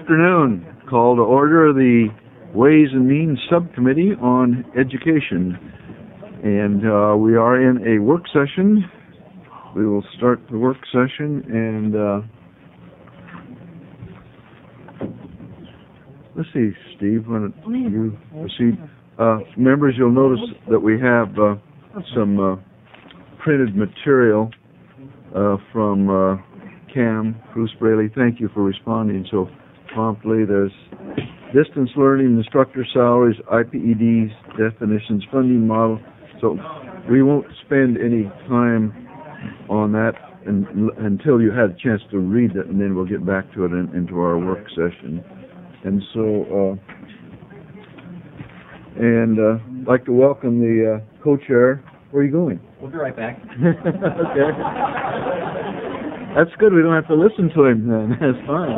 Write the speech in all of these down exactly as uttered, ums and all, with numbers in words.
afternoon. Call to order the Ways and Means Subcommittee on Education. And uh, we are in a work session. We will start the work session and uh, let's see, Steve, why don't you proceed? Uh, members, you'll notice that we have uh, some uh, printed material uh, from uh, Cam, Bruce Braley. Thank you for responding so promptly. There's distance learning, instructor salaries, I P E Ds, definitions, funding model. So we won't spend any time on that in, until you had a chance to read it, and then we'll get back to it in, into our work session. And so, uh, and uh, I'd like to welcome the uh, co-chair. Where are you going? We'll be right back. Okay. That's good. We don't have to listen to him then. That's fine.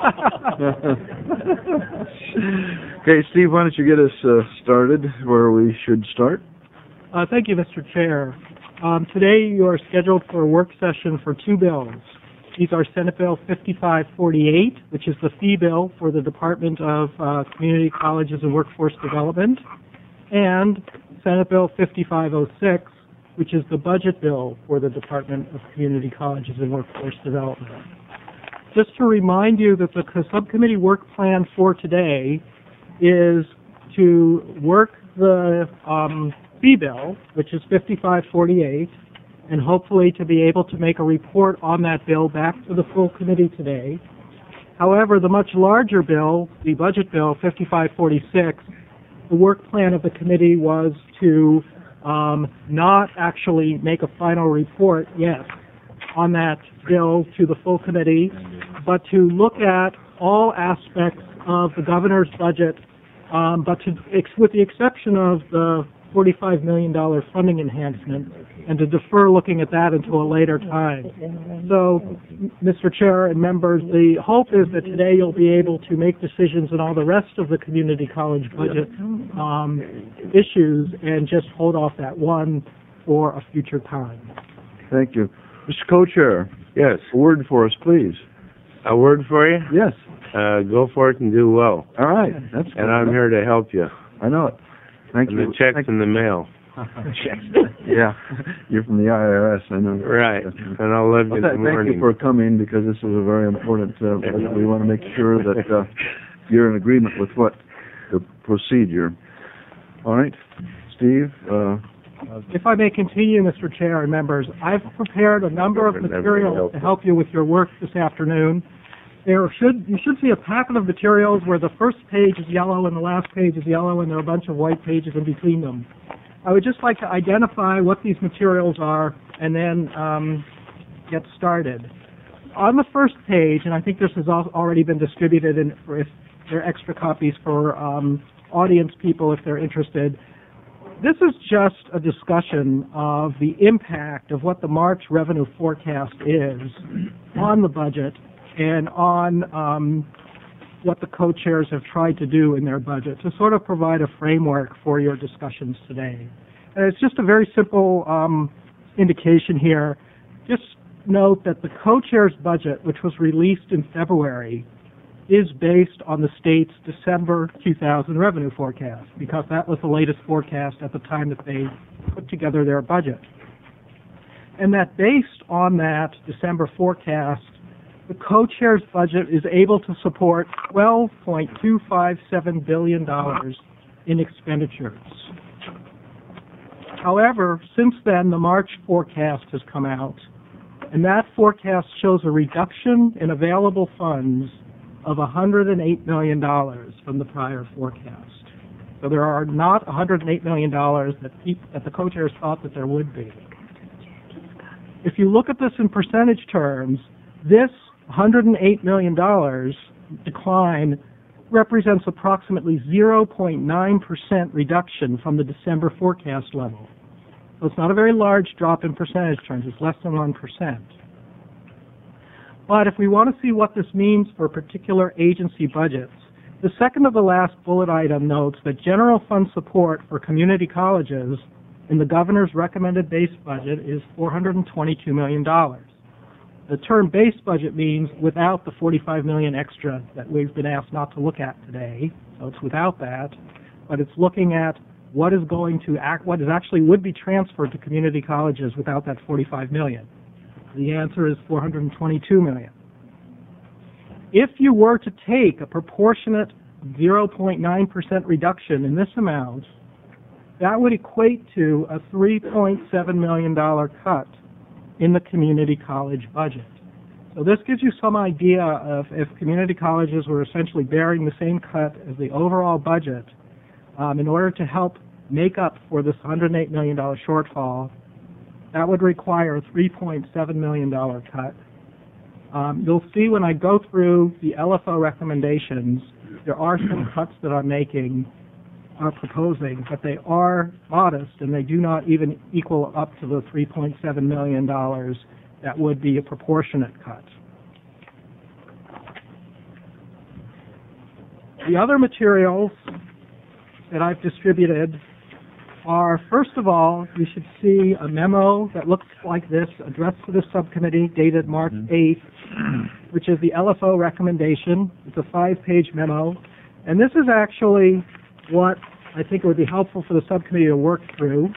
Okay, Steve, why don't you get us uh, started where we should start? Uh, thank you, Mister Chair. Um, today you are scheduled for a work session for two bills. These are Senate Bill fifty-five forty-eight, which is the fee bill for the Department of uh, Community Colleges and Workforce Development, and Senate Bill fifty-five oh six, which is the budget bill for the Department of Community Colleges and Workforce Development. Just to remind you that the subcommittee work plan for today is to work the um, fee bill, which is fifty-five forty-eight, and hopefully to be able to make a report on that bill back to the full committee today. However, the much larger bill, the budget bill, fifty-five forty-six, the work plan of the committee was to um, not actually make a final report yet on that bill to the full committee, but to look at all aspects of the governor's budget, um, but to, ex with the exception of the forty-five million dollars funding enhancement, and to defer looking at that until a later time. So, Mister Chair and members, the hope is that today you'll be able to make decisions on all the rest of the community college budget um, issues and just hold off that one for a future time. Thank you. Mister Co-Chair. Yes. A word for us, please. A word for you? Yes. Uh, go for it and do well. All right. That's and I'm here to help you. I know it. Thank and you. The check's Thank in the mail. Yeah. You're from the I R S, I know. Right. And I'll love you Well, in the thank morning. you for coming, because this is a very important uh, budget. We want to make sure that uh, you're in agreement with what the procedure. All right. Steve? Uh, If I may continue, Mister Chair and members, I've prepared a number of materials to help you with your work this afternoon. There should you should see a packet of materials where the first page is yellow and the last page is yellow, and there are a bunch of white pages in between them. I would just like to identify what these materials are and then um, get started. On the first page, and I think this has al already been distributed, and if there are extra copies for um, audience people if they're interested, this is just a discussion of the impact of what the March revenue forecast is on the budget and on um, what the co-chairs have tried to do in their budget to sort of provide a framework for your discussions today. And it's just a very simple um, indication here. Just note that the co-chair's budget, which was released in February, is based on the state's December two thousand revenue forecast, because that was the latest forecast at the time that they put together their budget. And that based on that December forecast, the co-chair's budget is able to support twelve point two five seven billion dollars in expenditures. However, since then, the March forecast has come out, and that forecast shows a reduction in available funds of one hundred eight million dollars from the prior forecast. So there are not one hundred eight million dollars that, that the co-chairs thought that there would be. If you look at this in percentage terms, this one hundred eight million dollars decline represents approximately zero point nine percent reduction from the December forecast level. So it's not a very large drop in percentage terms. It's less than one percent. But if we want to see what this means for particular agency budgets, the second to the last bullet item notes that general fund support for community colleges in the governor's recommended base budget is four hundred twenty-two million dollars. the term base budget means without the forty-five million extra that we've been asked not to look at today. So it's without that, but it's looking at what is going to act, what is actually would be transferred to community colleges without that forty-five million. The answer is four hundred twenty-two million. If you were to take a proportionate zero point nine percent reduction in this amount, that would equate to a three point seven million dollars cut in the community college budget. So this gives you some idea of if community colleges were essentially bearing the same cut as the overall budget, um, in order to help make up for this one hundred eight million dollars shortfall, that would require a three point seven million dollars cut. Um, you'll see when I go through the L F O recommendations, there are some cuts that I'm making, are proposing, but they are modest and they do not even equal up to the three point seven million dollars that would be a proportionate cut. The other materials that I've distributed are, first of all, you should see a memo that looks like this, addressed to the subcommittee, dated March eighth, which is the L F O recommendation. It's a five-page memo. And this is actually what I think would be helpful for the subcommittee to work through.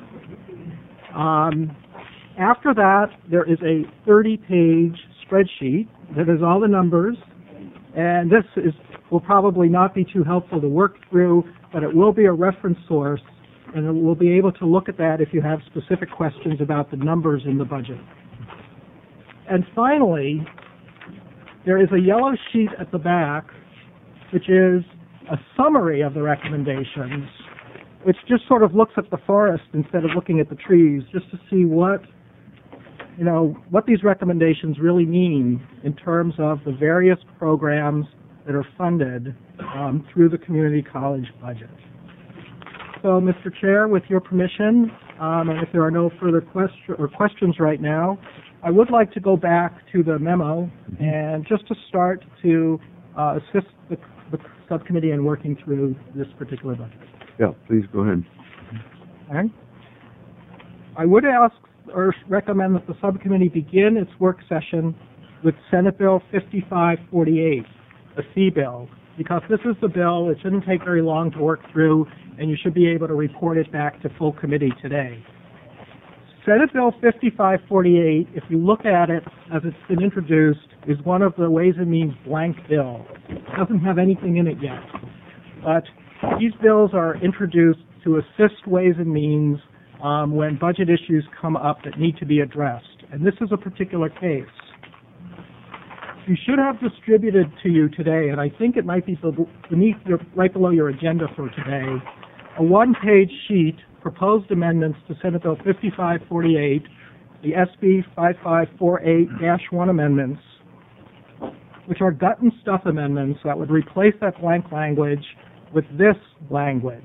Um, after that, there is a thirty-page spreadsheet that has all the numbers, and this is will probably not be too helpful to work through, but it will be a reference source, and we'll be able to look at that if you have specific questions about the numbers in the budget. And finally, there is a yellow sheet at the back, which is a summary of the recommendations, which just sort of looks at the forest instead of looking at the trees, just to see what, you know, what these recommendations really mean in terms of the various programs that are funded um, through the community college budget. So, Mister Chair, with your permission, um, and if there are no further question or questions right now, I would like to go back to the memo and just to start to uh, assist the, the subcommittee in working through this particular budget. Yeah, please go ahead. Okay. I would ask or recommend that the subcommittee begin its work session with Senate Bill fifty-five forty-eight, the fee bill, because this is the bill. It shouldn't take very long to work through, and you should be able to report it back to full committee today. Senate Bill fifty-five forty-eight, if you look at it as it's been introduced, is one of the Ways and Means blank bills. It doesn't have anything in it yet. But these bills are introduced to assist Ways and Means um, when budget issues come up that need to be addressed. And this is a particular case. You should have distributed to you today, and I think it might be beneath your, right below your agenda for today, a one-page sheet, proposed amendments to Senate Bill fifty-five forty-eight, the S B fifty-five forty-eight dash one amendments, which are gut and stuff amendments that would replace that blank language with this language.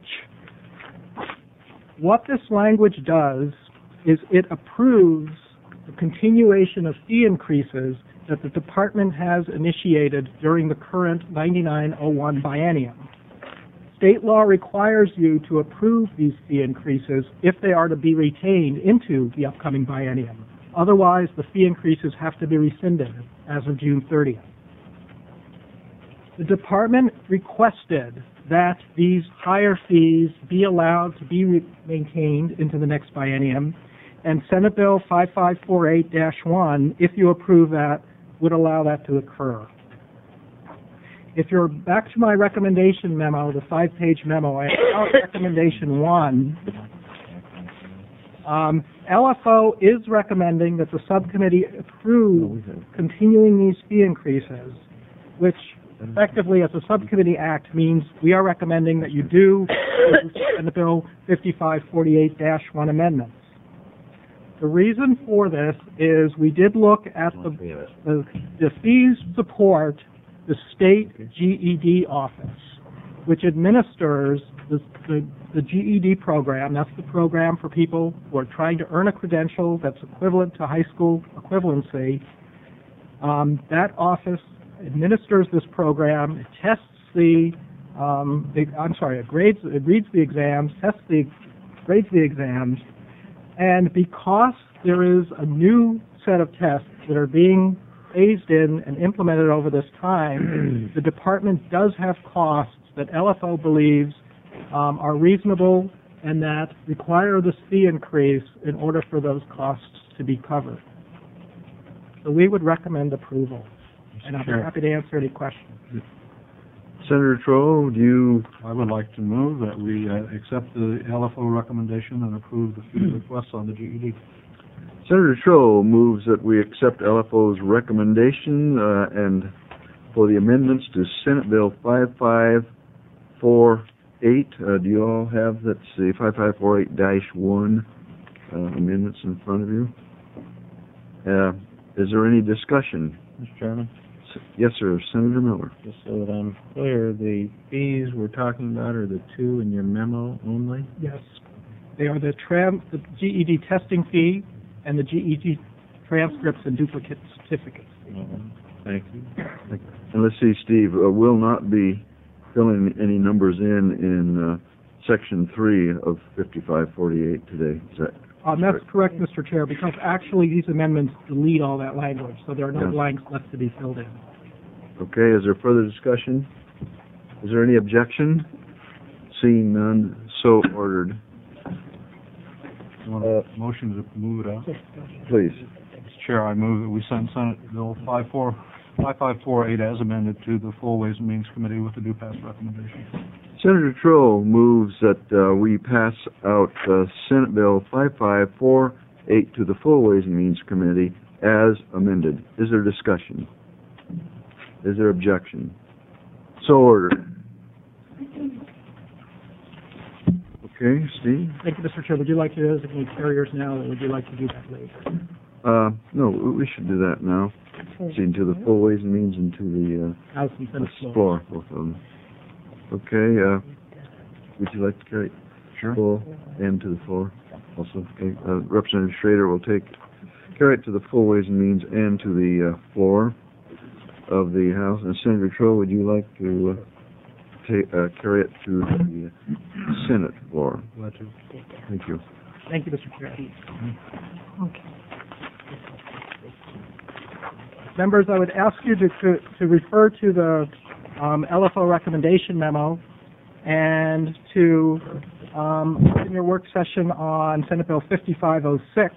What this language does is it approves the continuation of fee increases that the department has initiated during the current ninety-nine oh one biennium. State law requires you to approve these fee increases if they are to be retained into the upcoming biennium. Otherwise, the fee increases have to be rescinded as of June thirtieth. The department requested that these higher fees be allowed to be re- maintained into the next biennium, and Senate Bill fifty-five forty-eight dash one, if you approve that, would allow that to occur. If you're back to my recommendation memo, the five-page memo, I have recommendation one. Um, L F O is recommending that the subcommittee approve continuing these fee increases, which effectively, as a subcommittee act, means we are recommending that you do Senate Bill fifty-five forty-eight dash one amendments. The reason for this is we did look at the, the, the fees support the state G E D office, which administers the, the, the G E D program. That's the program for people who are trying to earn a credential that's equivalent to high school equivalency. Um, that office administers this program, it tests the, um, the, I'm sorry, it grades, it reads the exams, tests the, grades the exams, and because there is a new set of tests that are being phased in and implemented over this time, the department does have costs that L F O believes um, are reasonable and that require this fee increase in order for those costs to be covered. So we would recommend approval, and I'll be happy to answer any questions. Senator Troll, do you, I would like to move that we uh, accept the L F O recommendation and approve the fee request on the G E D. Senator Troll moves that we accept L F O's recommendation uh, and for the amendments to Senate Bill five five four eight. Uh, do you all have, that's the five five four eight dash one uh, amendments in front of you? Uh, is there any discussion? Mister Chairman, S- Yes, sir. Senator Miller. just so that I'm clear, the fees we're talking about are the two in your memo only? Yes. They are the tram, the G E D testing fee and the G E D transcripts and duplicate certificates. Thank you. And let's see, Steve, uh, will not be filling any numbers in in uh, section three of fifty-five forty-eight today. Is that Um, that's correct, Mister Chair, because actually these amendments delete all that language, so there are no Yes. blanks left to be filled in. okay? Is there further discussion? Is there any objection? Seeing none, so ordered. You want a motion to move it out? Please. Mister Chair, I move that we send Senate Bill five four, five five four eight as amended to the Full Ways and Means Committee with the due pass recommendation. Senator Troll moves that uh, we pass out uh, Senate Bill five five four eight to the Full Ways and Means Committee as amended. Is there discussion? Is there objection? So ordered. Okay, Steve? Thank you, Mister Chair. Would you like to designate carriers now, or would you like to do that later? Uh, no, we should do that now. See, into the Full Ways and Means and to the, uh, House and the Senate floor. floor, both of them. Okay, uh, would you like to carry it Sure. full and to the floor also? Okay, uh, Representative Schrader will take, carry it to the Full Ways and Means and to the, uh, floor of the House. And Senator Troll, would you like to, uh, ta- uh, carry it to the Senate floor? Glad to. Thank you. Thank you, Mister Chair. Members, I would ask you to, to, to refer to the um, L F O recommendation memo and to um, in your work session on Senate Bill fifty-five oh six.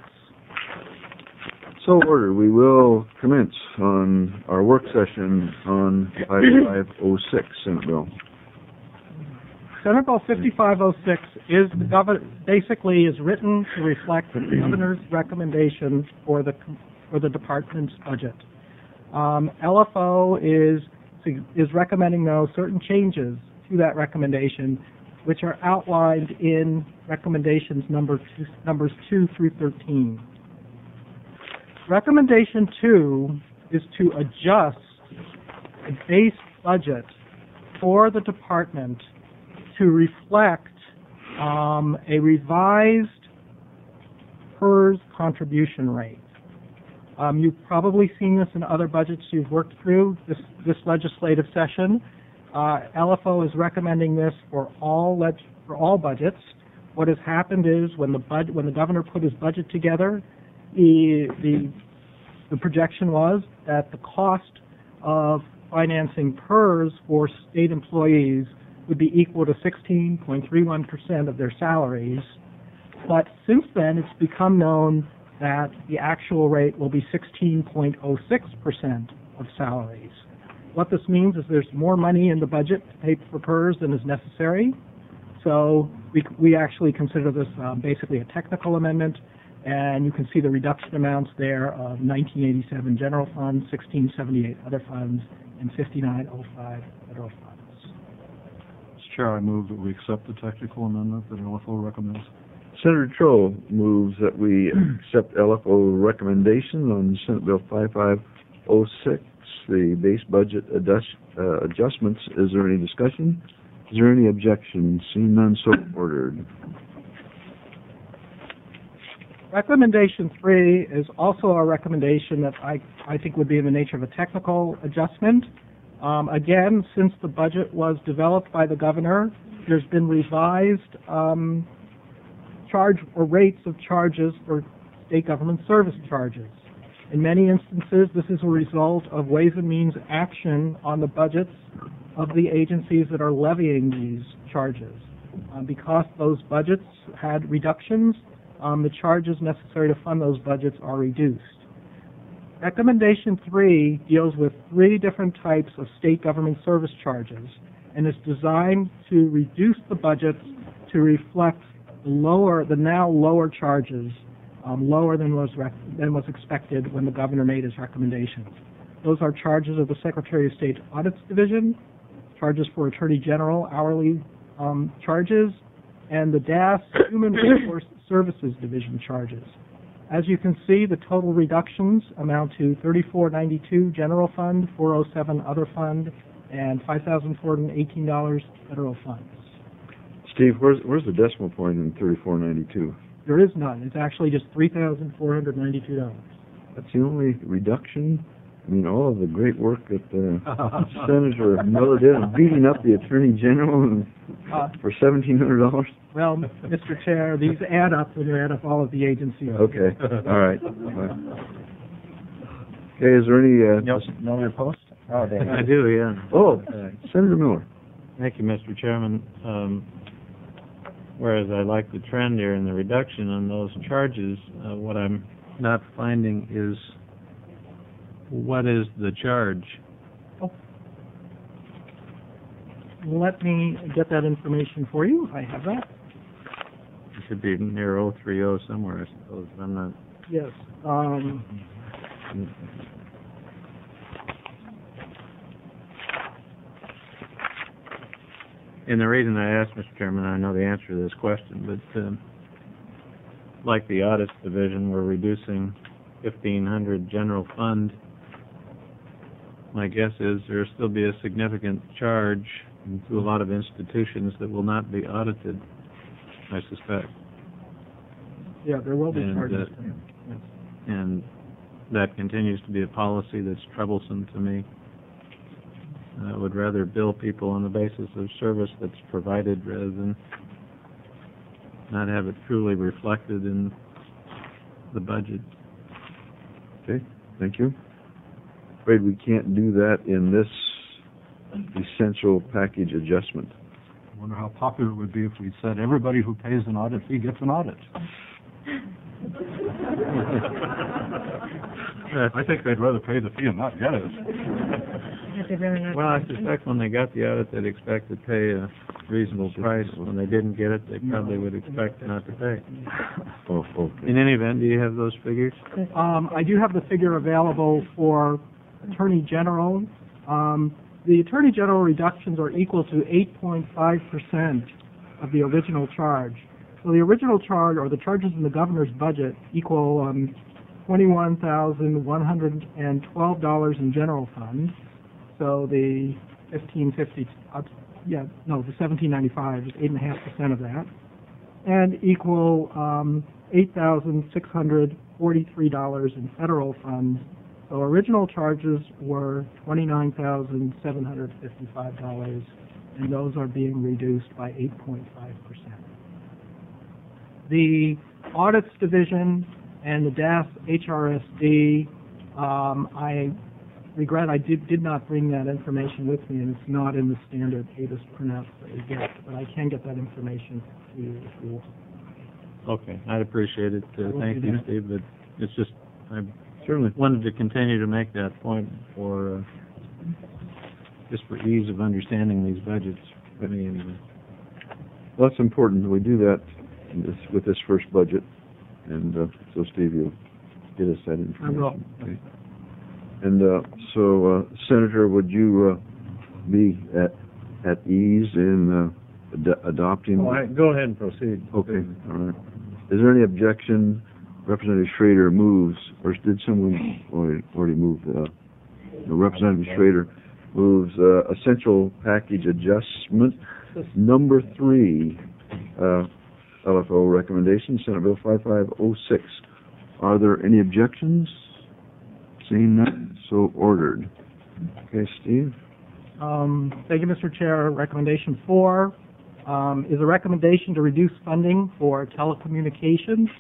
So ordered. We will commence on our work session on fifty-five oh six, Senate Bill. Senate Bill fifty-five oh six is the governor, basically is written to reflect the governor's recommendation for the for the department's budget. Um, L F O is is recommending though certain changes to that recommendation, which are outlined in recommendations number two, numbers two through thirteen. Recommendation two is to adjust the base budget for the department to reflect um, a revised P E R S contribution rate. Um, you've probably seen this in other budgets you've worked through this, this legislative session. Uh, L F O is recommending this for all leg- for all budgets. What has happened is when the bud- when the governor put his budget together, the the the projection was that the cost of financing P E R S for state employees would be equal to sixteen point three one percent of their salaries. But since then, it's become known that the actual rate will be sixteen point zero six percent of salaries. What this means is there's more money in the budget to pay for P E R S than is necessary. So we, we actually consider this uh, basically a technical amendment, and you can see the reduction amounts there of nineteen eighty-seven general funds, sixteen seventy-eight other funds, and fifty-nine oh five federal funds. Mister Chair, I move that we accept the technical amendment that L F O recommends. Senator Troll moves that we accept L F O recommendation on Senate Bill five five oh six, the base budget adjust, uh, adjustments. Is there any discussion? Is there any objection? Seeing none, so ordered. Recommendation three is also a recommendation that I, I think would be in the nature of a technical adjustment. Um, again, since the budget was developed by the governor, there's been revised um, charge or rates of charges for state government service charges. In many instances, this is a result of Ways and Means action on the budgets of the agencies that are levying these charges. Um, because those budgets had reductions, um, the charges necessary to fund those budgets are reduced. Recommendation three deals with three different types of state government service charges and is designed to reduce the budgets to reflect lower, the now lower charges, um, lower than was, rec than was expected when the governor made his recommendations. Those are charges of the Secretary of State Audits Division, charges for Attorney General hourly um, charges, and the D A S Human Resource Services Division charges. As you can see, the total reductions amount to thirty-four ninety-two General Fund, four oh seven Other Fund, and five thousand four hundred eighteen dollars Federal Funds. Steve, where's, where's the decimal point in thirty-four ninety-two? There is none. It's actually just three thousand four hundred ninety-two dollars. That's the only reduction? I mean, all of the great work that the Senator Miller did in beating up the Attorney General and, Uh, for seventeen hundred dollars? Well, Mister Chair, these add up when you add up all of the agencies. Okay, all right. Okay, is there any, uh... Know your post? Oh, there. I do, yeah. Oh, Senator Miller. Thank you, Mister Chairman. Um, whereas I like the trend here in the reduction on those charges, uh, what I'm not finding is what is the charge? Let me get that information for you. I have that. It should be near oh three oh somewhere, I suppose. I'm not. Yes. Um, And the reason I asked, Mister Chairman, I know the answer to this question, but um, like the Audits Division, we're reducing fifteen hundred general fund. My guess is there'll still be a significant charge to a lot of institutions that will not be audited, I suspect. yeah, there will be And, charges. uh, And that continues to be a policy that's troublesome to me. I would rather bill people on the basis of service that's provided rather than not have it truly reflected in the budget. Okay, thank you. Afraid we can't do that in this essential package adjustment. I wonder how popular it would be if we said everybody who pays an audit fee gets an audit. I think they'd rather pay the fee and not get it. Well, I suspect when they got the audit, they'd expect to pay a reasonable price. When they didn't get it, they probably would expect not to pay. Oh, okay. In any event, do you have those figures? Um, I do have the figure available for Attorney General. Um, the Attorney General reductions are equal to eight point five percent of the original charge. So the original charge, or the charges in the governor's budget, equal um, twenty-one thousand one hundred twelve dollars in general fund. So the fifteen fifty, uh, yeah, no, the seventeen ninety-five is eight and a half percent of that, and equal um, eight thousand six hundred forty-three dollars in federal funds. So original charges were twenty-nine thousand seven hundred fifty-five dollars, and those are being reduced by eight point five percent. The Audits Division and the D A S H R S D, um, I regret I did, did not bring that information with me, and it's not in the standard A B I S printouts that we get, but I can get that information to you if you want. Okay, I'd appreciate it. I Uh, will thank do you, that. Steve, but it's just, I Certainly. wanted to continue to make that point for, uh, just for ease of understanding these budgets. I mean, Well, that's important. We do that in this, with this first budget. And uh, so, Steve, you'll get us that information. I will. Okay. And uh, so, uh, Senator, would you uh, be at at ease in uh, ad- adopting? All right, go ahead and proceed. Okay, all right. Is there any objection? Representative Schrader moves, or did someone already, already move? Uh, no, Representative Schrader moves uh, essential package adjustment number three, uh, L F O recommendation, Senate Bill five five oh six. Are there any objections? Seeing none, so ordered. Okay, Steve? Um, thank you, Mister Chair. Recommendation four um, is a recommendation to reduce funding for telecommunications.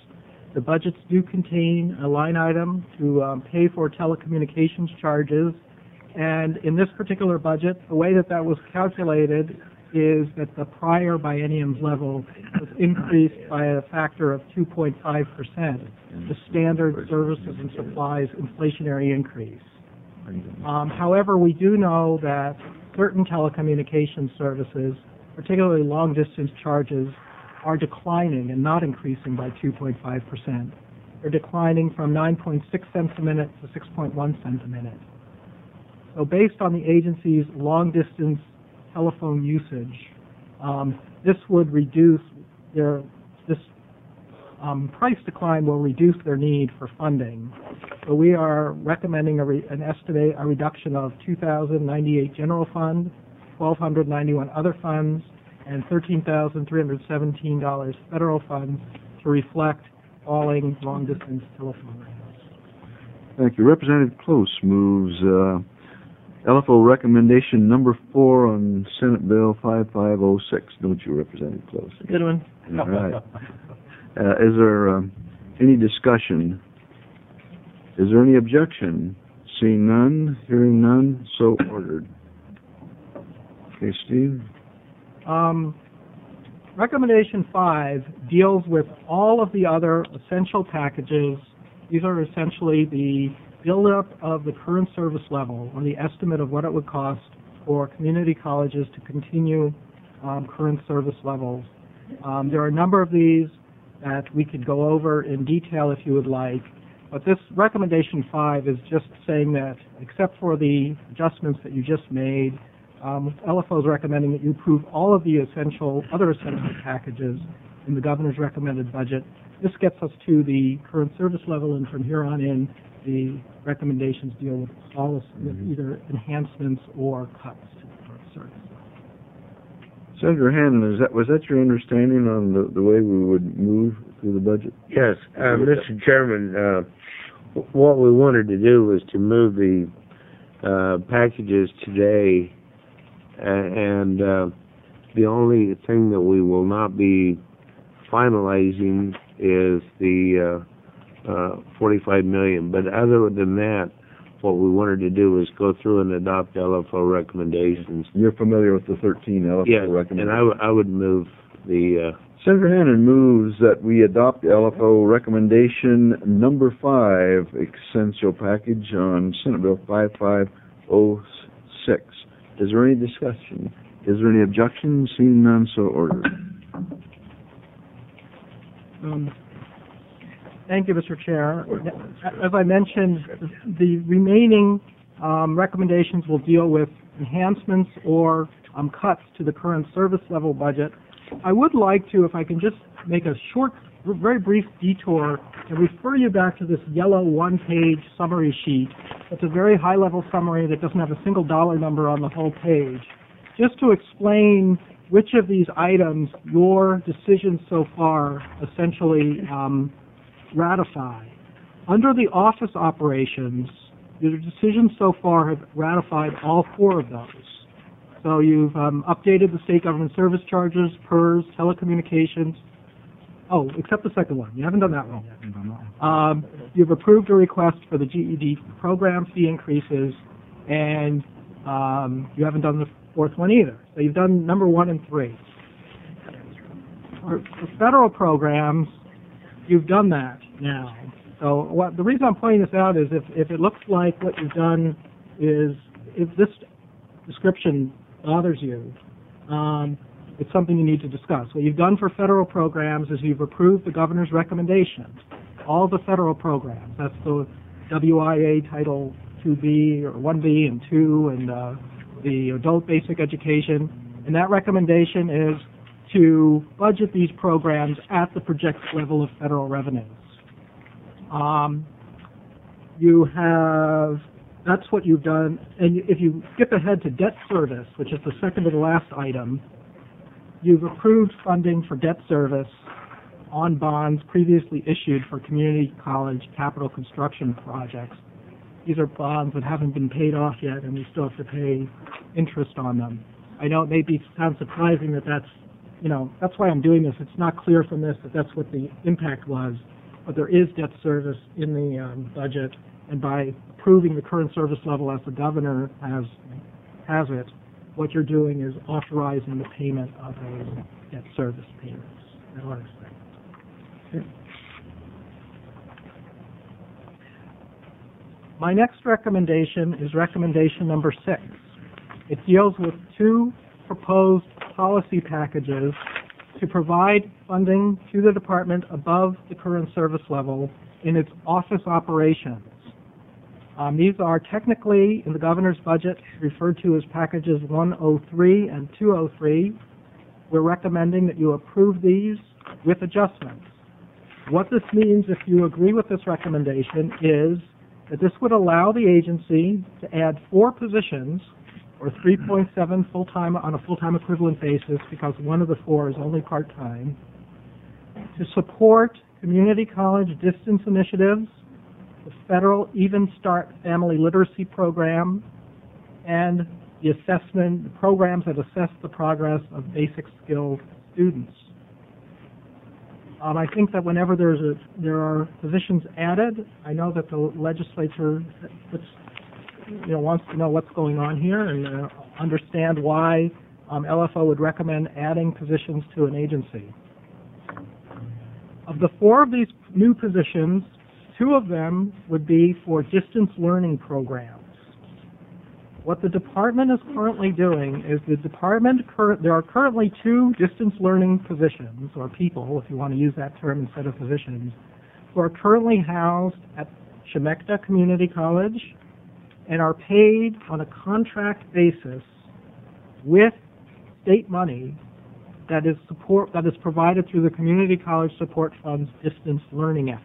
the budgets do contain a line item to um, pay for telecommunications charges. And in this particular budget, the way that that was calculated is that the prior biennium's level was increased by a factor of two point five percent, the standard services and supplies inflationary increase. Um, however, we do know that certain telecommunications services, particularly long-distance charges, are declining and not increasing by two point five percent. They're declining from nine point six cents a minute to six point one cents a minute. So based on the agency's long-distance telephone usage, um, this would reduce their, this um, price decline will reduce their need for funding. So we are recommending a re, an estimate, a reduction of two thousand ninety-eight general fund, one thousand two hundred ninety-one other funds, and thirteen thousand three hundred seventeen dollars federal funds to reflect falling long-distance telephone rates. Thank you. Representative Close moves uh, L F O recommendation number four on Senate Bill five five oh six. Don't you, Representative Close? Good one. All right. Uh, is there um, any discussion? Is there any objection? Seeing none, hearing none, so ordered. Okay, Steve? Um, recommendation five deals with all of the other essential packages. These are essentially the build-up of the current service level, or the estimate of what it would cost for community colleges to continue um, current service levels. Um, there are a number of these that we could go over in detail if you would like, but this recommendation five is just saying that, except for the adjustments that you just made, um, L F O is recommending that you approve all of the essential, other essential packages in the governor's recommended budget. This gets us to the current service level, and from here on in, the recommendations deal with all this, with either enhancements or cuts to the current service. Senator Hannon, is that, was that your understanding on the, the way we would move through the budget? Yes, uh, Mister Chairman, uh, w- what we wanted to do was to move the uh, packages today, uh, and uh, the only thing that we will not be finalizing is the uh, uh, forty-five million. But other than that, what we wanted to do was go through and adopt L F O recommendations. You're familiar with the thirteen L F O Yes, recommendations? and I, w- I would move the... Uh, Senator Hannon moves that we adopt L F O recommendation number five, essential package on Senate Bill five five oh six. Is there any discussion? Is there any objection? Seeing none, so ordered. Um, Thank you, Mister Chair. As I mentioned, the remaining um, recommendations will deal with enhancements or um, cuts to the current service level budget. I would like to, if I can just make a short, very brief detour and refer you back to this yellow one-page summary sheet. It's a very high-level summary that doesn't have a single dollar number on the whole page. Just to explain which of these items your decisions so far essentially um, ratify. Under the office operations, your decisions so far have ratified all four of those. So you've um, updated the state government service charges, P E R S, telecommunications. Oh, except the second one. You haven't done that one yet. Um, you've approved a request for the G E D program fee increases, and um, you haven't done the fourth one either. So you've done number one and three. For, for federal programs, you've done that now. So what, the reason I'm pointing this out is if, if it looks like what you've done is, if this description bothers you, um, it's something you need to discuss. What you've done for federal programs is you've approved the governor's recommendations, all the federal programs. That's the W I A Title two B or one B and two and uh, the adult basic education. And that recommendation is to budget these programs at the projected level of federal revenues. Um, you have, that's what you've done. And if you skip ahead to debt service, which is the second to the last item, you've approved funding for debt service on bonds previously issued for community college capital construction projects. These are bonds that haven't been paid off yet, and we still have to pay interest on them. I know it may be sound surprising that that's, you know, that's why I'm doing this. It's not clear from this that that's what the impact was. but there is debt service in the um, budget, and by approving the current service level as the governor has has it, what you're doing is authorizing the payment of those debt service payments. That ought to say. My next recommendation is recommendation number six. It deals with two proposed policy packages to provide funding to the department above the current service level in its office operations. Um, these are technically, in the governor's budget, referred to as packages one oh three and two oh three. We're recommending that you approve these with adjustments. What this means, if you agree with this recommendation, is that this would allow the agency to add four positions, or three point seven full-time on a full-time equivalent basis, because one of the four is only part-time, to support community college distance initiatives, the federal Even Start Family Literacy Program, and the assessment the programs that assess the progress of basic skills students. Um, I think that whenever there's a, there are positions added, I know that the legislature puts, you know, wants to know what's going on here and uh, understand why um, L F O would recommend adding positions to an agency. Of the four of these new positions, two of them would be for distance learning programs. What the department is currently doing is the department, cur there are currently two distance learning positions, or people, if you want to use that term instead of positions, who are currently housed at Chemekta Community College and are paid on a contract basis with state money that is support that is provided through the Community College Support Fund's distance learning efforts.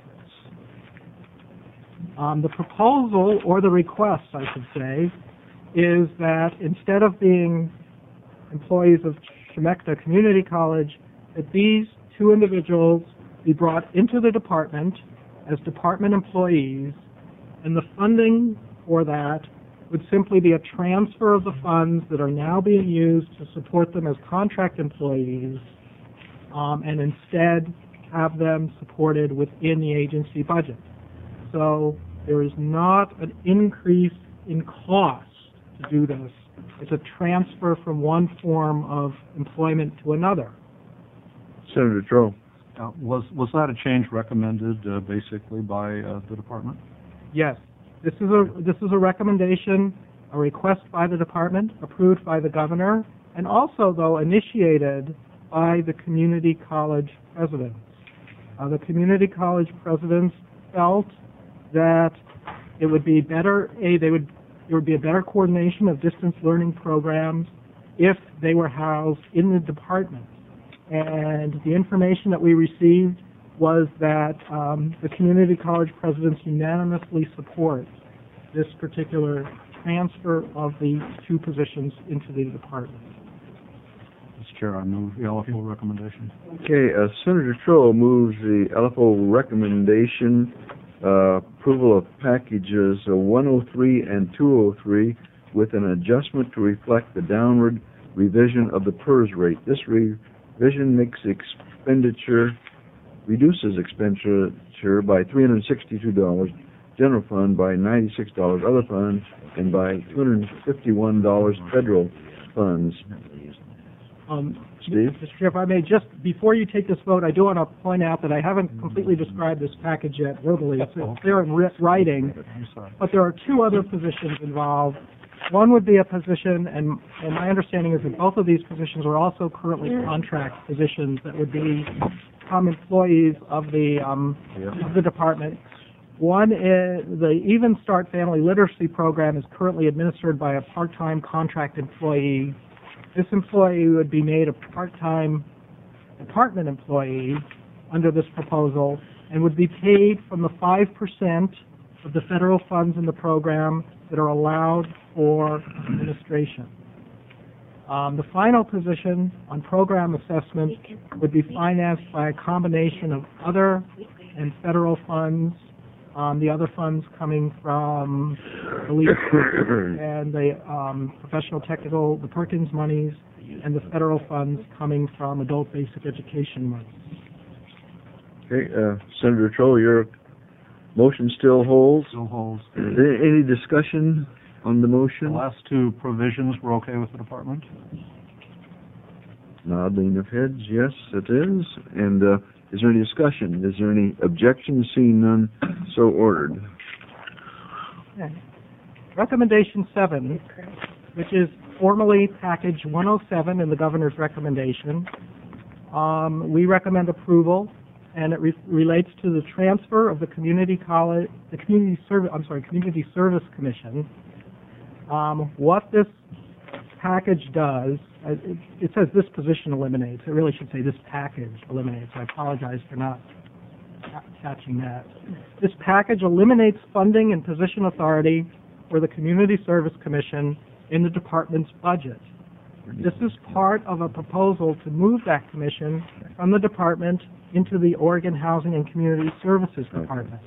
Um, the proposal, or the request, I should say, is that instead of being employees of Chemekta Community College, that these two individuals be brought into the department as department employees, and the funding for that would simply be a transfer of the funds that are now being used to support them as contract employees, um, and instead have them supported within the agency budget. So there is not an increase in cost to do this. It's a transfer from one form of employment to another. Senator Troll. Uh, was was that a change recommended uh, basically by uh, the department? Yes, this is a this is a recommendation, a request by the department, approved by the governor, and also, though, initiated by the community college presidents. Uh, the community college presidents felt that it would be better, a they would there would be a better coordination of distance learning programs if they were housed in the department. And the information that we received was that um, the community college presidents unanimously support this particular transfer of the two positions into the department. Mister Chair, I move the L F O recommendation. Okay, uh, Senator Troll moves the L F O recommendation, uh, approval of packages uh, one oh three and two oh three with an adjustment to reflect the downward revision of the PERS rate. This revision makes expenditure, reduces expenditure by three hundred sixty-two dollars, general fund by ninety-six dollars, other funds, and by two hundred fifty-one dollars federal funds. Um, Steve? Mister Chair, if I may, just before you take this vote, I do want to point out that I haven't completely described this package yet verbally. It's, it's there in writing, but there are two other positions involved. One would be a position, and, and my understanding is that both of these positions are also currently contract positions that would be um, employees of the um, of the department. One is the Even Start Family Literacy Program is currently administered by a part-time contract employee. This employee would be made a part-time department employee under this proposal and would be paid from the five percent of the federal funds in the program that are allowed for administration. Um, the final position on program assessment would be financed by a combination of other and federal funds, um, the other funds coming from the LEAP and the um, professional technical, the Perkins monies, and the federal funds coming from adult basic education money. Okay, uh, Senator Troll, your motion still holds. Still holds. Any any discussion on the The motion? last two provisions were okay with the department? Nodding of heads, yes, it is. And, uh, is there any discussion? Is there any objection? Seeing none, so ordered. Okay. Recommendation seven, which is formally package one oh seven in the governor's recommendation. Um, we recommend approval, and it re- relates to the transfer of the community college, the community service, I'm sorry, Community Service Commission. Um, what this package does, uh, it, it says this position eliminates. It really should say this package eliminates. I apologize for not ca- catching that. This package eliminates funding and position authority for the Community Service Commission in the department's budget. This is part of a proposal to move that commission from the department into the Oregon Housing and Community Services Department.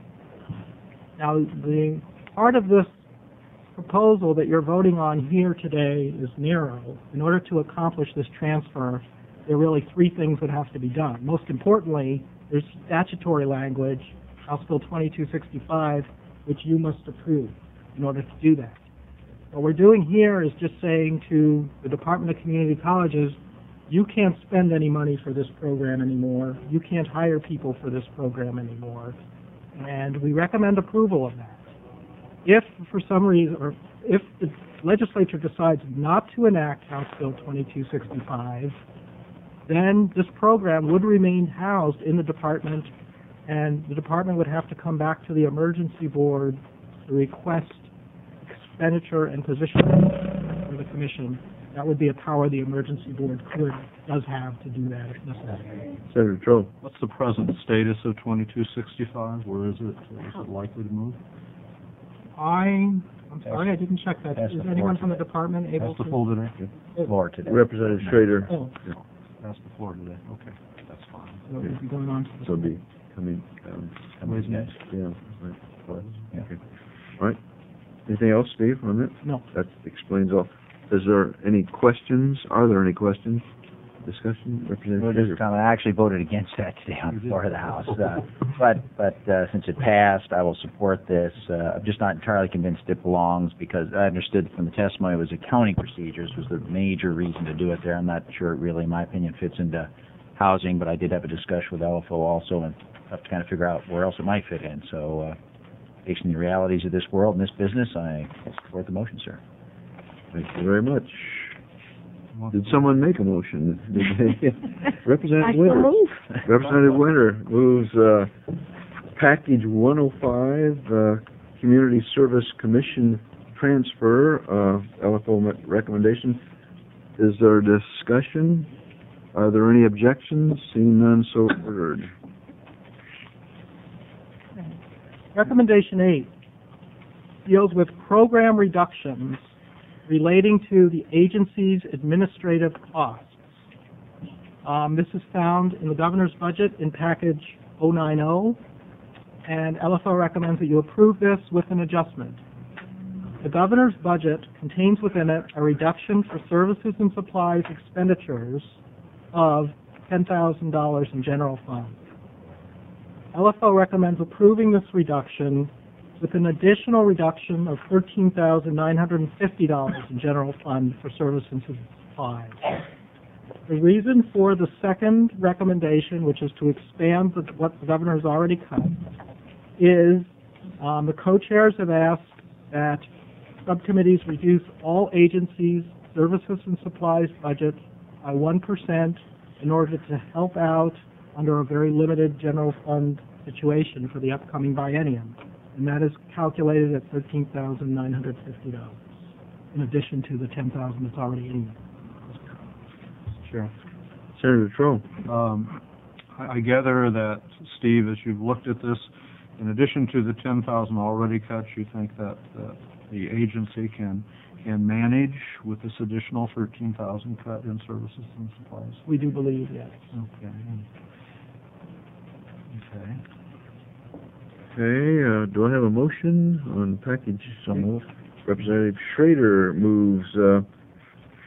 Now, the part of this proposal that you're voting on here today is narrow. In order to accomplish this transfer, there are really three things that have to be done. Most importantly, there's statutory language, House Bill twenty-two sixty-five, which you must approve in order to do that. What we're doing here is just saying to the Department of Community Colleges, you can't spend any money for this program anymore. You can't hire people for this program anymore. And we recommend approval of that. If for some reason, or if the legislature decides not to enact House Bill twenty-two sixty-five, then this program would remain housed in the department, and the department would have to come back to the emergency board to request expenditure and position for the commission. That would be a power the emergency board could, does have to do that if necessary. Senator Troll. What's the present status of twenty-two sixty-five? Where is it? Is it likely to move? I, I'm sorry, I didn't check that. Pass Is the anyone floor from the department able That's the to? full today? Floor today. Representative Schrader. Oh, That's the floor today. Okay, that's fine. so it would be going on to the. So be coming, um, Ways and Means. yeah, right. Well, Yeah. okay. All right. Anything else, Steve, on that? No. That explains all. Is there any questions? Are there any questions? Discussion, Representative Well, Schrader? just comment, I actually voted against that today on the floor of the House. Uh, but but uh, since it passed, I will support this. Uh, I'm just not entirely convinced it belongs because I understood from the testimony it was accounting procedures was the major reason to do it there. I'm not sure it really, in my opinion, fits into housing, but I did have a discussion with L F O also and have to kind of figure out where else it might fit in. So uh, based on the realities of this world and this business, I support the motion, sir. Thank you very much. Did someone make a motion? Did they? Representative Winter. Representative Winter moves, uh, package one oh five, uh, Community Service Commission transfer, uh, L F O recommendation. Is there discussion? Are there any objections? Seeing none, so ordered. Recommendation eight deals with program reductions relating to the agency's administrative costs. Um, this is found in the governor's budget in package oh nine oh, and L F O recommends that you approve this with an adjustment. The governor's budget contains within it a reduction for services and supplies expenditures of ten thousand dollars in general fund. L F O recommends approving this reduction with an additional reduction of thirteen thousand nine hundred fifty dollars in general fund for services and supplies. The reason for the second recommendation, which is to expand the, what the governor has already cut, is um, the co-chairs have asked that subcommittees reduce all agencies' services and supplies budget by one percent in order to help out under a very limited general fund situation for the upcoming biennium. And that is calculated at thirteen thousand nine hundred fifty dollars, in addition to the ten thousand dollars that's already in there. Sure. Senator Troll. Um, I I gather that, Steve, as you've looked at this, in addition to the ten thousand already cut, you think that uh, the agency can can manage with this additional thirteen thousand cut in services and supplies? We do believe, yes. Okay. Okay. Okay, uh, do I have a motion on package? So moved. Representative Schrader moves, uh,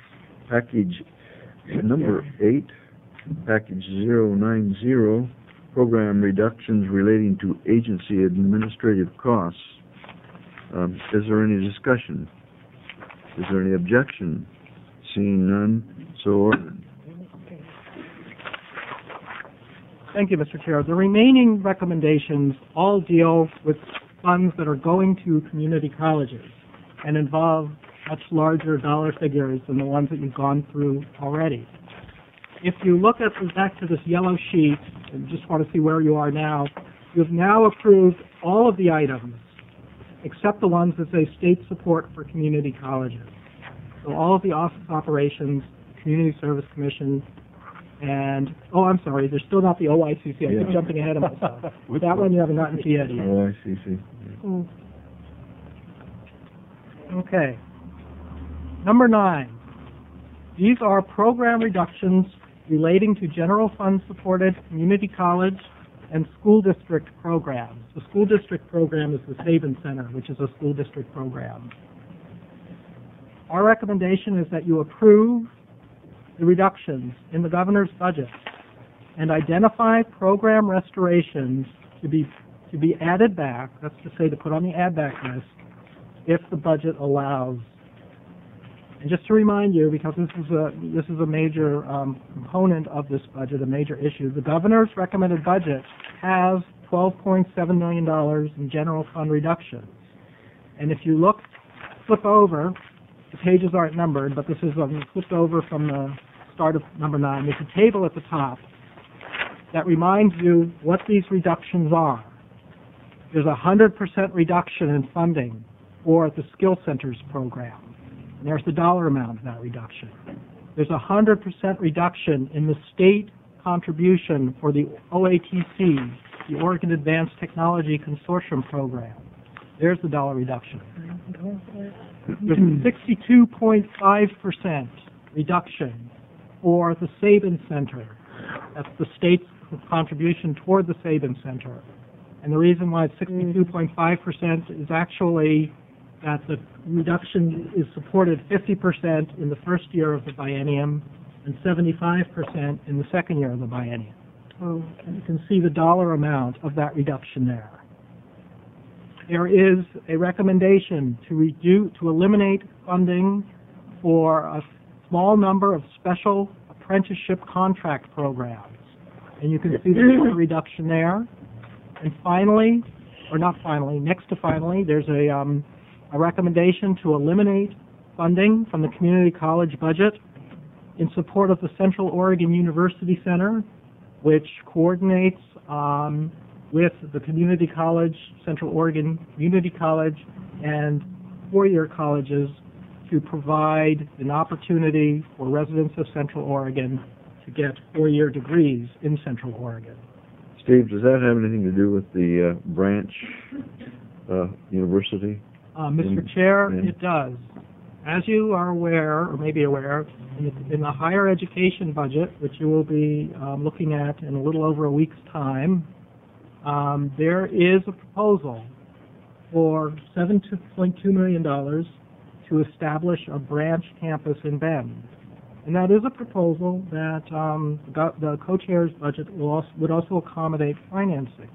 package number eight, package zero nine zero, program reductions relating to agency administrative costs. Um, is there any discussion? Is there any objection? Seeing none, so ordered. Thank you, Mister Chair. The remaining recommendations all deal with funds that are going to community colleges and involve much larger dollar figures than the ones that you've gone through already. If you look at the, back to this yellow sheet, and just want to see where you are now, you've now approved all of the items except the ones that say state support for community colleges. So all of the office operations, Community Service Commission, and, oh, I'm sorry, there's still not the O I C C. I keep Yeah. jumping ahead of myself. That one you haven't gotten to yet either. Oh, I see, see. Okay. Number nine. These are program reductions relating to general fund supported community college and school district programs. The school district program is the Sabin Center, which is a school district program. Our recommendation is that you approve the reductions in the governor's budget and identify program restorations to be to be added back, that's to say to put on the add back list, if the budget allows. And just to remind you, because this is a this is a major um, component of this budget, a major issue, the governor's recommended budget has twelve point seven million dollars in general fund reductions. And if you look, flip over, the pages aren't numbered, but this is um, flipped over from the start of number nine. There's a table at the top that reminds you what these reductions are. There's a one hundred percent reduction in funding for the Skill Centers program. And there's the dollar amount of that reduction. There's a one hundred percent reduction in the state contribution for the O A T C, the Oregon Advanced Technology Consortium program. There's the dollar reduction. There's a sixty-two point five percent reduction for the Sabin Center. That's the state's contribution toward the Sabin Center. And the reason why it's sixty-two point five percent is actually that the reduction is supported fifty percent in the first year of the biennium and seventy-five percent in the second year of the biennium. Oh. And you can see the dollar amount of that reduction there. There is a recommendation to reduce, to eliminate funding for a small number of special apprenticeship contract programs. And you can see the reduction there. And finally, or not finally, next to finally, there's a, um, a recommendation to eliminate funding from the community college budget in support of the Central Oregon University Center, which coordinates um, with the community college, Central Oregon Community College, and four-year colleges to provide an opportunity for residents of Central Oregon to get four-year degrees in Central Oregon. Steve, does that have anything to do with the uh, branch uh, university? Uh, Mister In- Chair, in- it does. As you are aware, or may be aware, in the, in the higher education budget, which you will be um, looking at in a little over a week's time, um, there is a proposal for seven point two million dollars to establish a branch campus in Bend. And that is a proposal that um, the, the co-chair's budget will also, would also accommodate financing.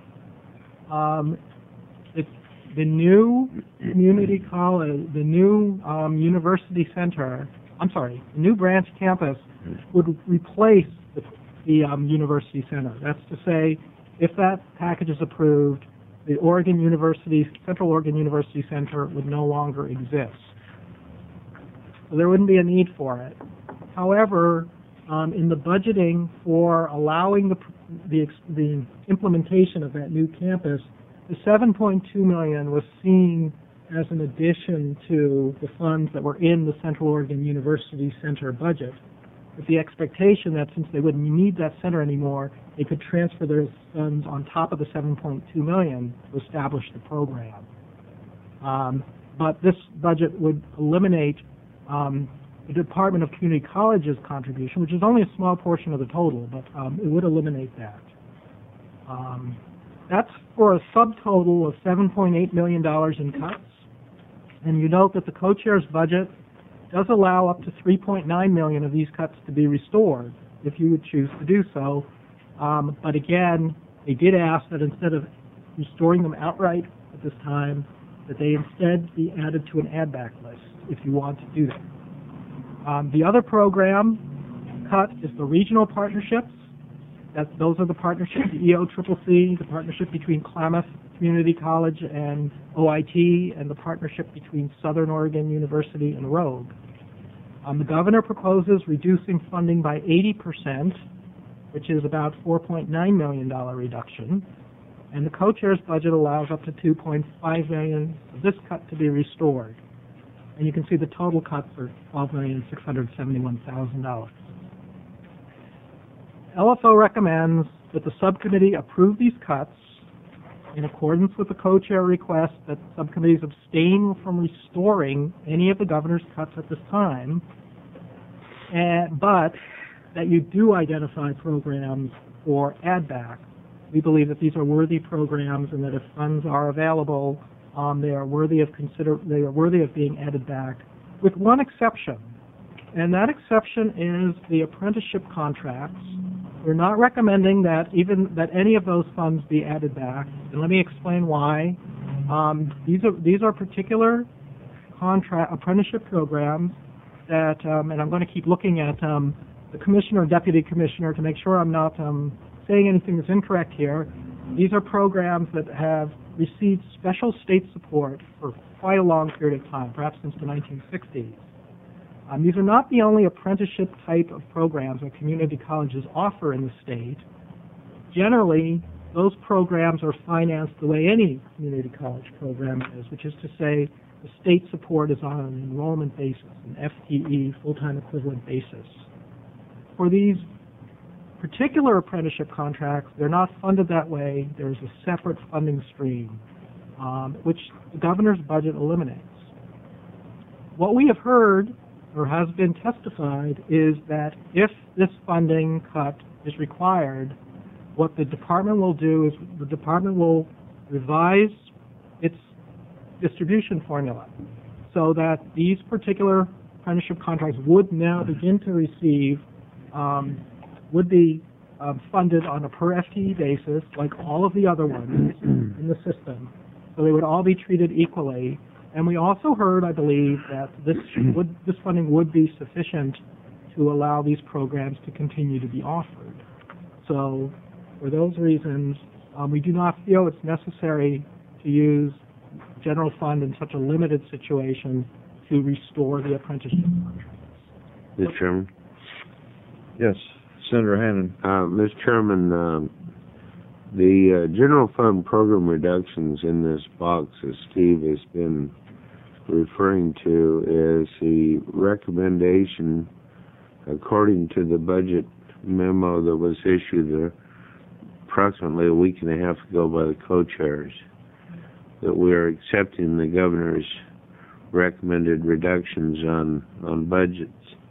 Um, it, the new community college, the new um, university center, I'm sorry, the new branch campus would replace the, the um, university center. That's to say, if that package is approved, the Oregon University, Central Oregon University Center would no longer exist. So there wouldn't be a need for it. However, um, in the budgeting for allowing the, the the implementation of that new campus, the seven point two million dollars was seen as an addition to the funds that were in the Central Oregon University Center budget, with the expectation that since they wouldn't need that center anymore, they could transfer those funds on top of the seven point two million dollars to establish the program. Um, but this budget would eliminate um, the Department of Community College's contribution, which is only a small portion of the total, but um, it would eliminate that. Um, that's for a subtotal of seven point eight million dollars in cuts. And you note that the co-chair's budget does allow up to three point nine million dollars of these cuts to be restored, if you would choose to do so, Um, but again, they did ask that instead of restoring them outright at this time, that they instead be added to an add-back list if you want to do that. Um, the other program cut is the regional partnerships. That, those are the partnerships, the E O C C C, the partnership between Klamath Community College and O I T, and the partnership between Southern Oregon University and Rogue. Um, the governor proposes reducing funding by eighty percent, which is about four point nine million dollars reduction, and the co-chair's budget allows up to two point five million dollars of this cut to be restored. And you can see the total cuts are twelve million six hundred seventy-one thousand dollars. L F O recommends that the subcommittee approve these cuts in accordance with the co-chair request that subcommittees abstain from restoring any of the governor's cuts at this time, and, but that you do identify programs for add-back. We believe that these are worthy programs and that if funds are available, um, they are worthy of consider they are worthy of being added back, with one exception, and that exception is the apprenticeship contracts. We're not recommending that even that any of those funds be added back, and let me explain why. Um, these are these are particular contract apprenticeship programs that, um, and I'm going to keep looking at um, the commissioner, deputy commissioner, to make sure I'm not um, saying anything that's incorrect here. These are programs that have received special state support for quite a long period of time, perhaps since the nineteen sixties. Um, these are not the only apprenticeship type of programs that community colleges offer in the state. Generally, those programs are financed the way any community college program is, which is to say the state support is on an enrollment basis, an F T E, full-time equivalent basis. For these particular apprenticeship contracts, they're not funded that way. There's a separate funding stream, um, which the governor's budget eliminates. What we have heard or has been testified is that if this funding cut is required, what the department will do is the department will revise its distribution formula so that these particular apprenticeship contracts would now begin to receive, um, would be um, funded on a per F T E basis like all of the other ones in the system. So they would all be treated equally. And we also heard, I believe, that this would this funding would be sufficient to allow these programs to continue to be offered. So, for those reasons, um, we do not feel it's necessary to use general fund in such a limited situation to restore the apprenticeship contracts. Mister Chairman? Yes, Senator Hannan. Uh, Mister Chairman, um, the uh, general fund program reductions in this box, as Steve has been referring to, is the recommendation according to the budget memo that was issued uh, approximately a week and a half ago by the co-chairs, that we are accepting the governor's recommended reductions on, on budgets.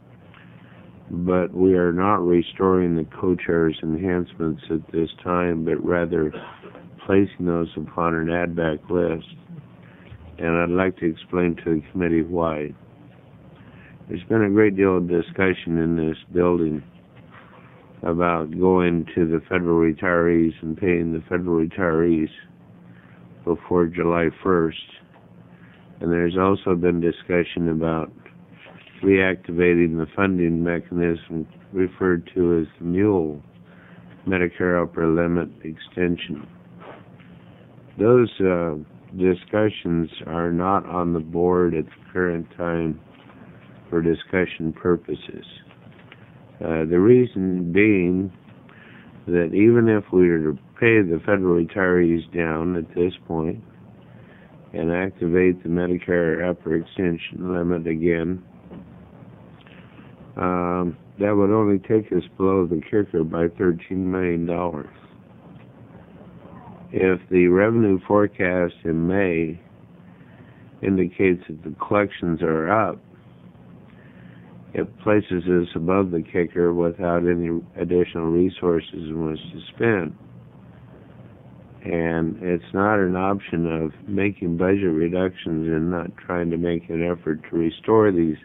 But we are not restoring the co-chair's enhancements at this time, but rather placing those upon an add-back list. And I'd like to explain to the committee why. There's been a great deal of discussion in this building about going to the federal retirees and paying the federal retirees before July first. And there's also been discussion about reactivating the funding mechanism referred to as the MULE, Medicare Upper Limit Extension. Those uh, discussions are not on the board at the current time for discussion purposes. Uh, the reason being that even if we were to pay the federal retirees down at this point and activate the Medicare upper extension limit again, um, that would only take us below the kicker by thirteen million dollars. If the revenue forecast in May indicates that the collections are up, it places us above the kicker without any additional resources in which to spend. And it's not an option of making budget reductions and not trying to make an effort to restore these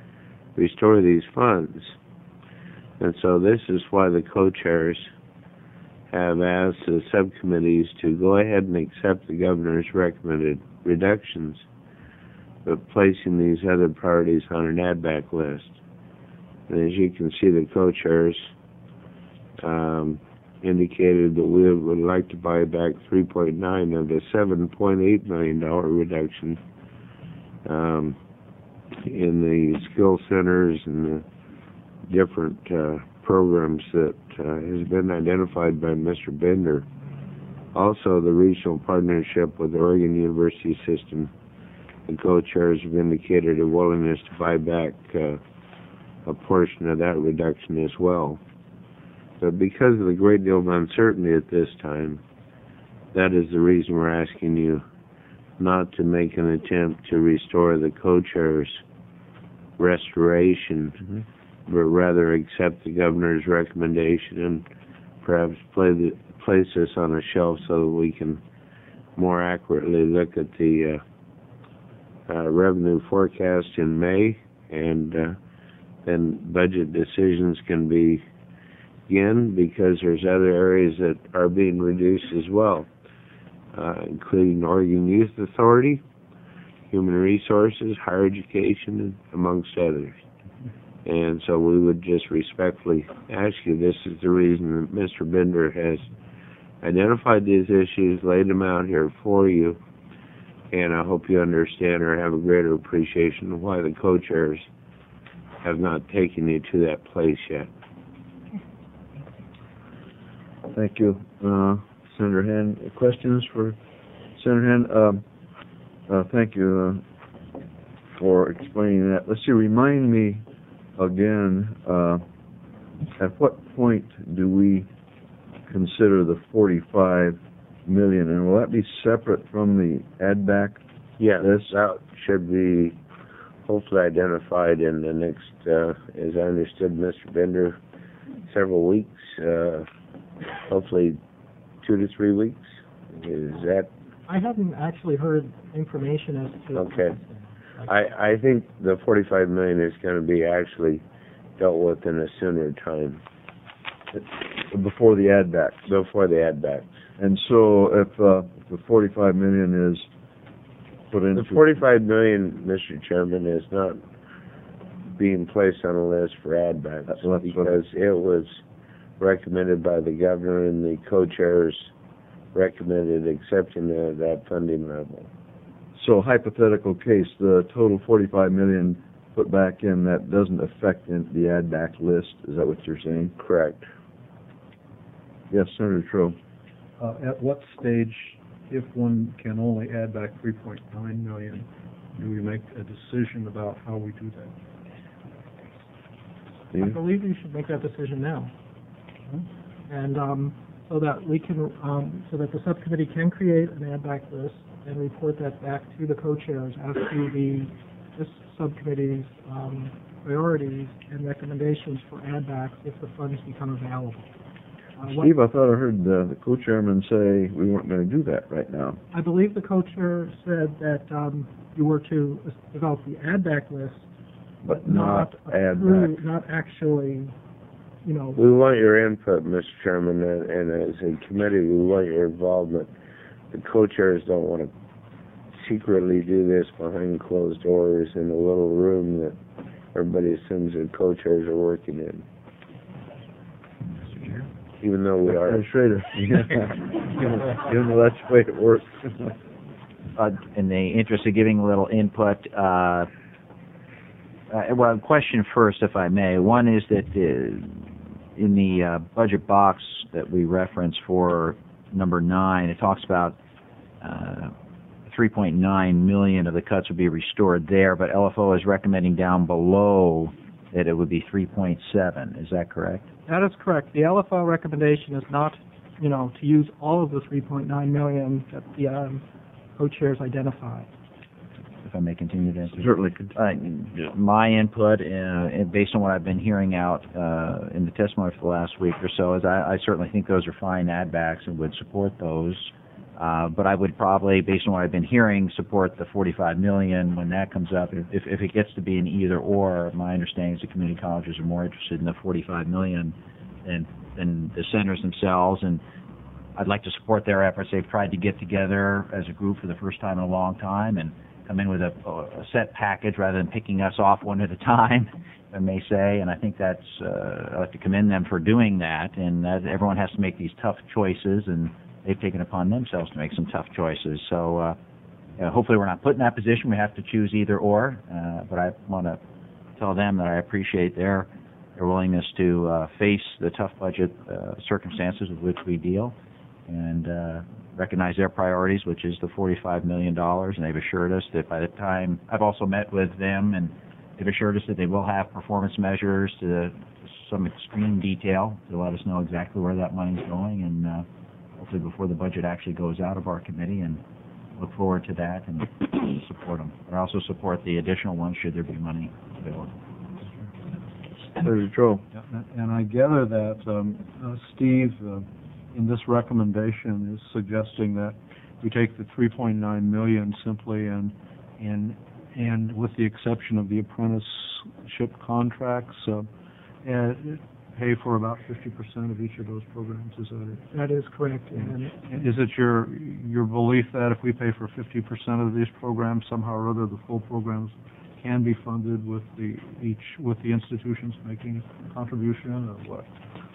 restore these funds. And so this is why the co-chairs have asked the subcommittees to go ahead and accept the governor's recommended reductions, but placing these other priorities on an add-back list. And as you can see, the co-chairs um, indicated that we would like to buy back three point nine of the seven point eight million dollar reduction um, in the skill centers and the different uh, programs that uh, has been identified by Mister Bender. Also, the regional partnership with the Oregon University System, the co-chairs have indicated a willingness to buy back uh, a portion of that reduction as well. But because of the great deal of uncertainty at this time, that is the reason we're asking you not to make an attempt to restore the co-chairs' restoration, mm-hmm. but rather accept the governor's recommendation and perhaps play the, place this on a shelf so that we can more accurately look at the uh, uh, revenue forecast in May, and uh, then budget decisions can be begin, because there's other areas that are being reduced as well, uh, including Oregon Youth Authority, Human Resources, Higher Education, and amongst others. And so we would just respectfully ask you, this is the reason that Mister Bender has identified these issues, laid them out here for you, and I hope you understand or have a greater appreciation of why the co-chairs have not taken you to that place yet. Thank you, uh, Senator Hand. Questions for Senator Hand? Um, uh, thank you uh, for explaining that. Let's see, remind me again, uh, at what point do we consider the forty-five million, and will that be separate from the add-back? Yeah, this that should be hopefully identified in the next, uh, as I understood Mister Bender, several weeks, uh, hopefully two to three weeks. Is that? I haven't actually heard information as to... Okay. I, I think the forty-five million is going to be actually dealt with in a sooner time. Before the add-backs? Before the add-backs. And so if, uh, if the forty-five million is put into... The forty-five million, Mister Chairman, is not being placed on a list for add-backs That's, that's because it was recommended by the governor, and the co-chairs recommended accepting the, that funding level. So hypothetical case, the total forty-five million put back in, that doesn't affect in the add-back list. Is that what you're saying? Correct. Yes, Senator Troe. Uh, at what stage, if one can only add back three point nine million, do we make a decision about how we do that? I believe you should make that decision now. And um, so that we can, um, so that the subcommittee can create an add-back list and report that back to the co-chairs as to the this subcommittee's um, priorities and recommendations for add-backs if the funds become available. Uh, Steve, I thought I heard uh, the co-chairman say we weren't going to do that right now. I believe the co-chair said that um, you were to develop the add-back list, but, but not, not add-back. approve, not actually, you know. We want your input, Mister Chairman, and, and as a committee, we want your involvement. The co-chairs don't want to secretly do this behind closed doors in a little room that everybody assumes the co-chairs are working in. Even though we are. Schrader. Even though that's the way it works. Uh, in the interest of giving a little input, uh, uh, well, question first, if I may. One is that uh, in the uh, budget box that we reference for number nine, it talks about uh, three point nine million of the cuts would be restored there, but L F O is recommending down below that it would be three point seven. Is that correct? That is correct. The L F O recommendation is not, you know, to use all of the three point nine million that the um, co-chairs identified. If I may continue to answer. Certainly. Uh, my input, uh, based on what I've been hearing out uh, in the testimony for the last week or so, is I, I certainly think those are fine add-backs and would support those. Uh, but I would probably, based on what I've been hearing, support the forty-five million when that comes up. If, if it gets to be an either or, my understanding is the community colleges are more interested in the forty-five million than, than the centers themselves, and I'd like to support their efforts. They've tried to get together as a group for the first time in a long time and come in with a, a set package rather than picking us off one at a time, if I may say. And I think that's, uh, I'd like to commend them for doing that. And that everyone has to make these tough choices, and they've taken upon themselves to make some tough choices. So uh, uh, hopefully we're not put in that position. We have to choose either or. Uh, but I want to tell them that I appreciate their, their willingness to uh, face the tough budget uh, circumstances with which we deal, and uh, recognize their priorities, which is the forty-five million dollars, and they've assured us that by the time, I've also met with them, and they've assured us that they will have performance measures to some extreme detail to let us know exactly where that money's going, and uh, hopefully before the budget actually goes out of our committee, and look forward to that and support them. But I also support the additional ones should there be money available. Senator Troll. Yeah, and I gather that um, uh, Steve, uh, in this recommendation, is suggesting that we take the three point nine million simply and and and with the exception of the apprenticeship contracts, uh, and pay for about fifty percent of each of those programs. Is that it? That is correct. And And is it your your belief that if we pay for fifty percent of these programs, somehow or other the full programs can be funded with the each with the institutions making a contribution, or what?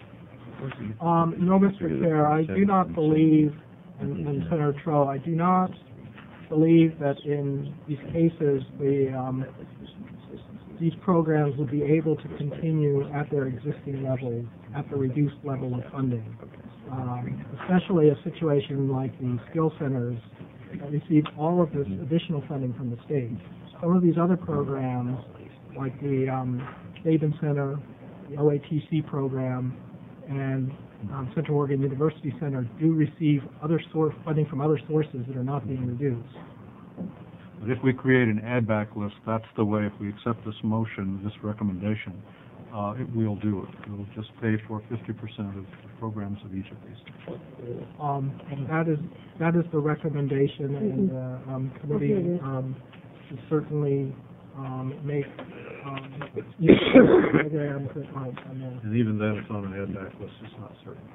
Um, no, Mister Chair, I do not believe, and, and Senator Troll, I do not believe that in these cases the um, these programs would be able to continue at their existing level, at the reduced level of funding. Um, especially a situation like the skill centers that receive all of this additional funding from the state. Some of these other programs, like the um, Sabin Center, the O A T C program, and um, Central Oregon University Center do receive other source funding from other sources that are not being reduced. But if we create an add-back list, that's the way, if we accept this motion, this recommendation, uh, it, we'll do it. We'll just pay for fifty percent of the programs of each of these. Um, and that is that is the recommendation, and the uh, um, committee um, should certainly um, make um, use of programs that might come in. And even then, it's on an add-back list, it's not certain.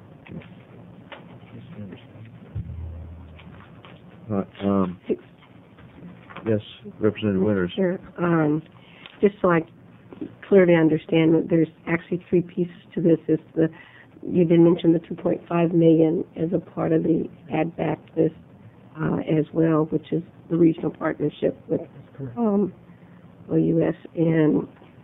Uh, um, yes, Representative Winters. Sure. Um, just so I clearly understand that there's actually three pieces to this. Is the you did mention the two point five million as a part of the add back list uh, as well, which is the regional partnership with um, O U S and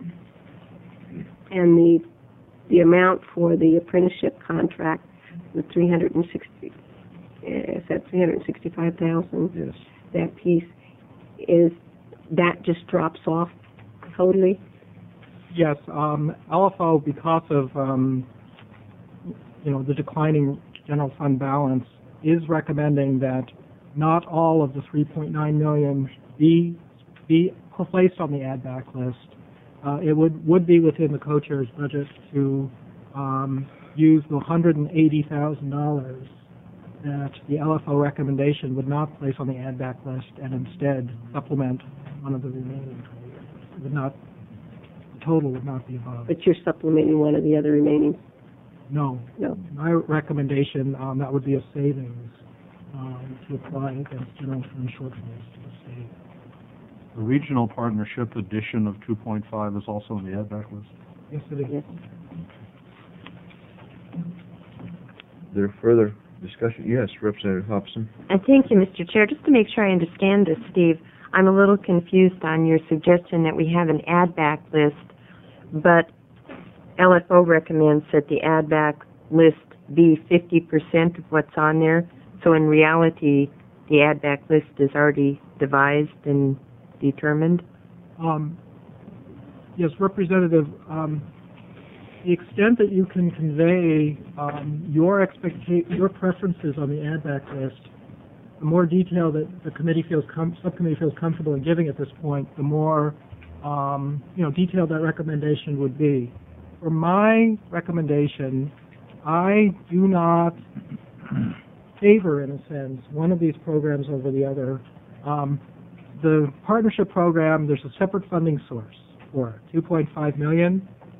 and the the amount for the apprenticeship contract, the three hundred and sixty. Is that three hundred sixty-five thousand? Yes. That piece is that just drops off totally. Yes, um, L F O, because of um, you know the declining general fund balance, is recommending that not all of the three point nine million be be placed on the add back list. Uh, it would would be within the co-chair's budget to um, use the one hundred eighty thousand dollars that the L F O recommendation would not place on the add back list, and instead supplement one of the remaining. It would not. The total would not be above. But you're supplementing one of the other remaining. No. No. My recommendation, um, that would be a savings um, to apply against general fund shortfalls to the state. The regional partnership addition of two point five is also on the add-back list. Yes, it is. Yes. Is there further discussion? Yes, Representative Hobson. And thank you, Mister Chair. Just to make sure I understand this, Steve, I'm a little confused on your suggestion that we have an add-back list, but L F O recommends that the add-back list be fifty percent of what's on there. So in reality, the add-back list is already devised and determined? Um, yes, Representative, um, the extent that you can convey um, your expecta- your preferences on the add-back list, the more detail that the committee feels com- subcommittee feels comfortable in giving at this point, the more um, you know detailed that recommendation would be. For my recommendation, I do not favor, in a sense, one of these programs over the other. Um, the partnership program, there's a separate funding source for it, two point five million dollars.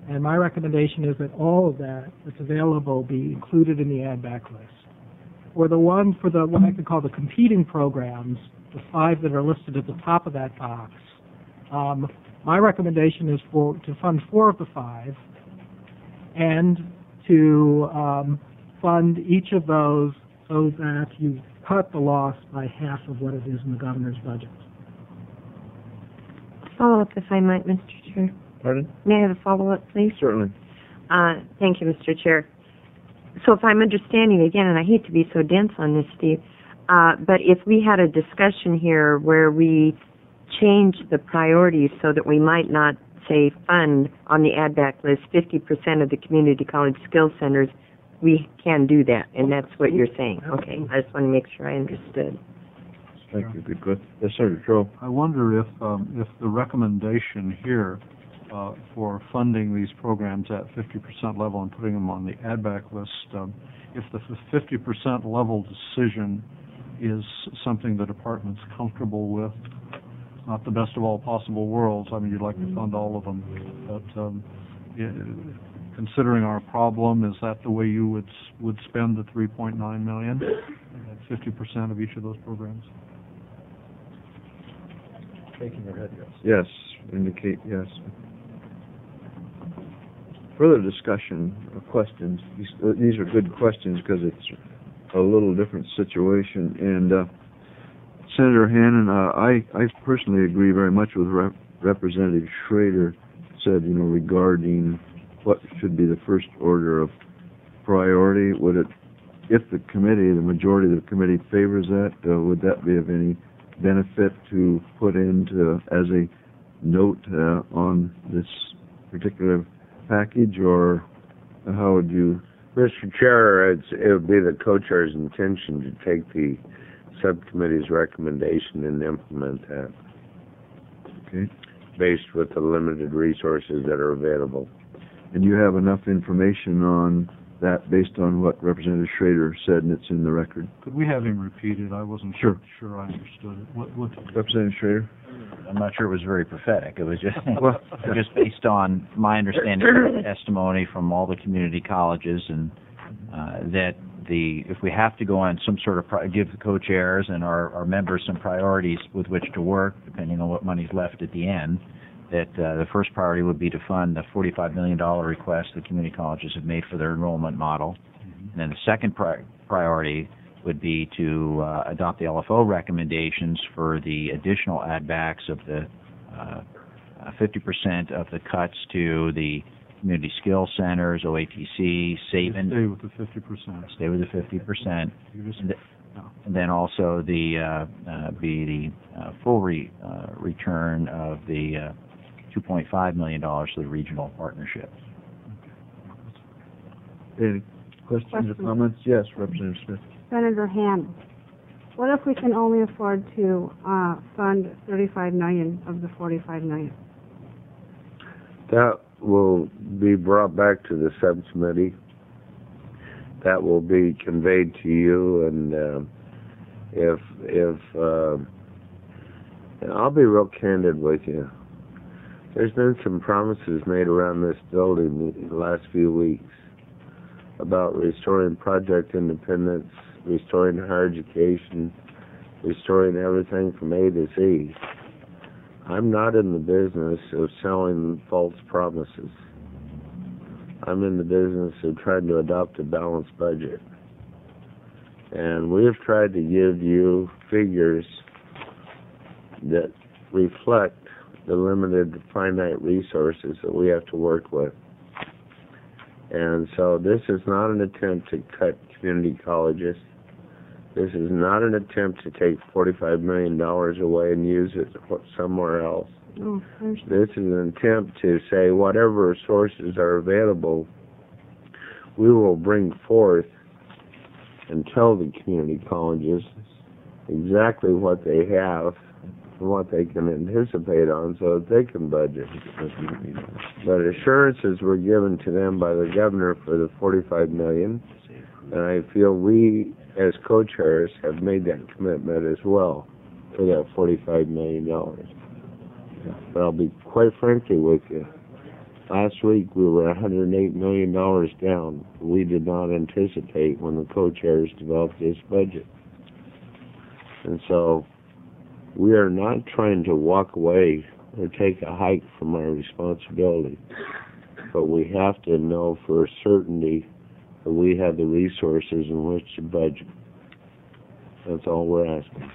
And my recommendation is that all of that that's available be included in the add back list. For the one, for the, what I could call the competing programs, the five that are listed at the top of that box, um, my recommendation is for, to fund four of the five and to um, fund each of those so that you cut the loss by half of what it is in the governor's budget. Follow-up, if I might, Mister Chair. Pardon? May I have a follow-up, please? Certainly. Uh, thank you, Mister Chair. So if I'm understanding again, and I hate to be so dense on this, Steve, uh, but if we had a discussion here where we change the priorities so that we might not, say, fund on the add-back list fifty percent of the community college skills centers, we can do that, and that's what you're saying. Okay, I just want to make sure I understood. Thank you. Good question. Yes, Senator Troll. I wonder if, um, if the recommendation here uh, for funding these programs at fifty percent level and putting them on the add-back list, um, if the fifty percent level decision is something the department's comfortable with, not the best of all possible worlds. I mean, you'd like to fund all of them, but um, yeah, considering our problem, is that the way you would would spend the three point nine million at fifty percent of each of those programs? Shaking your head, yes. Yes, indicate yes. Further discussion or questions? These, uh, these are good questions because it's a little different situation. And uh, Senator Hannan, uh, I, I personally agree very much with Rep Representative Schrader said, you know, regarding what should be the first order of priority. Would it, if the committee, the majority of the committee favors that, uh, would that be of any benefit to put into as a note uh, on this particular package, or how would you? Mister Chair, it's, it would be the co-chair's intention to take the subcommittee's recommendation and implement that. Okay. Based with the limited resources that are available. And you have enough information on that based on what Representative Schrader said, and it's in the record. Could we have him repeated? I wasn't Sure. sure I understood it. What, what? Representative Schrader? I'm not sure it was very prophetic. It was just Well- just based on my understanding of the testimony from all the community colleges, and uh, that the if we have to go on some sort of pri give the co-chairs and our, our members some priorities with which to work, depending on what money's left at the end, that uh, the first priority would be to fund the forty-five million dollar request the community colleges have made for their enrollment model. Mm-hmm. And then the second pri priority would be to uh, adopt the L F O recommendations for the additional add-backs of the uh, uh, fifty percent of the cuts to the community skills centers, O A T C, SAVEN. Stay with the fifty percent. Stay with the fifty percent. You just- And, th no. and then also the uh, uh, be the uh, full re uh, return of the uh, two point five million dollars to the regional partnership. Any questions or Question. comments? Yes, Representative Smith. Senator Hand, what if we can only afford to uh, fund thirty-five million of the forty-five million? That will be brought back to the subcommittee. That will be conveyed to you, and uh, if if uh, and I'll be real candid with you. There's been some promises made around this building in the last few weeks about restoring project independence, restoring higher education, restoring everything from A to Z. I'm not in the business of selling false promises. I'm in the business of trying to adopt a balanced budget. And we have tried to give you figures that reflect the limited, finite resources that we have to work with. And so this is not an attempt to cut community colleges. This is not an attempt to take forty-five million dollars away and use it somewhere else. Oh, This is an attempt to say whatever sources are available, we will bring forth and tell the community colleges exactly what they have and what they can anticipate on so that they can budget. But assurances were given to them by the governor for the forty-five million dollars, and I feel we as co-chairs have made that commitment as well for that forty-five million dollars. But I'll be quite frankly with you. last week we were one hundred eight million dollars down. We did not anticipate when the co-chairs developed this budget. And so we are not trying to walk away or take a hike from our responsibility, but we have to know for certainty that we have the resources in which to budget. That's all we're asking.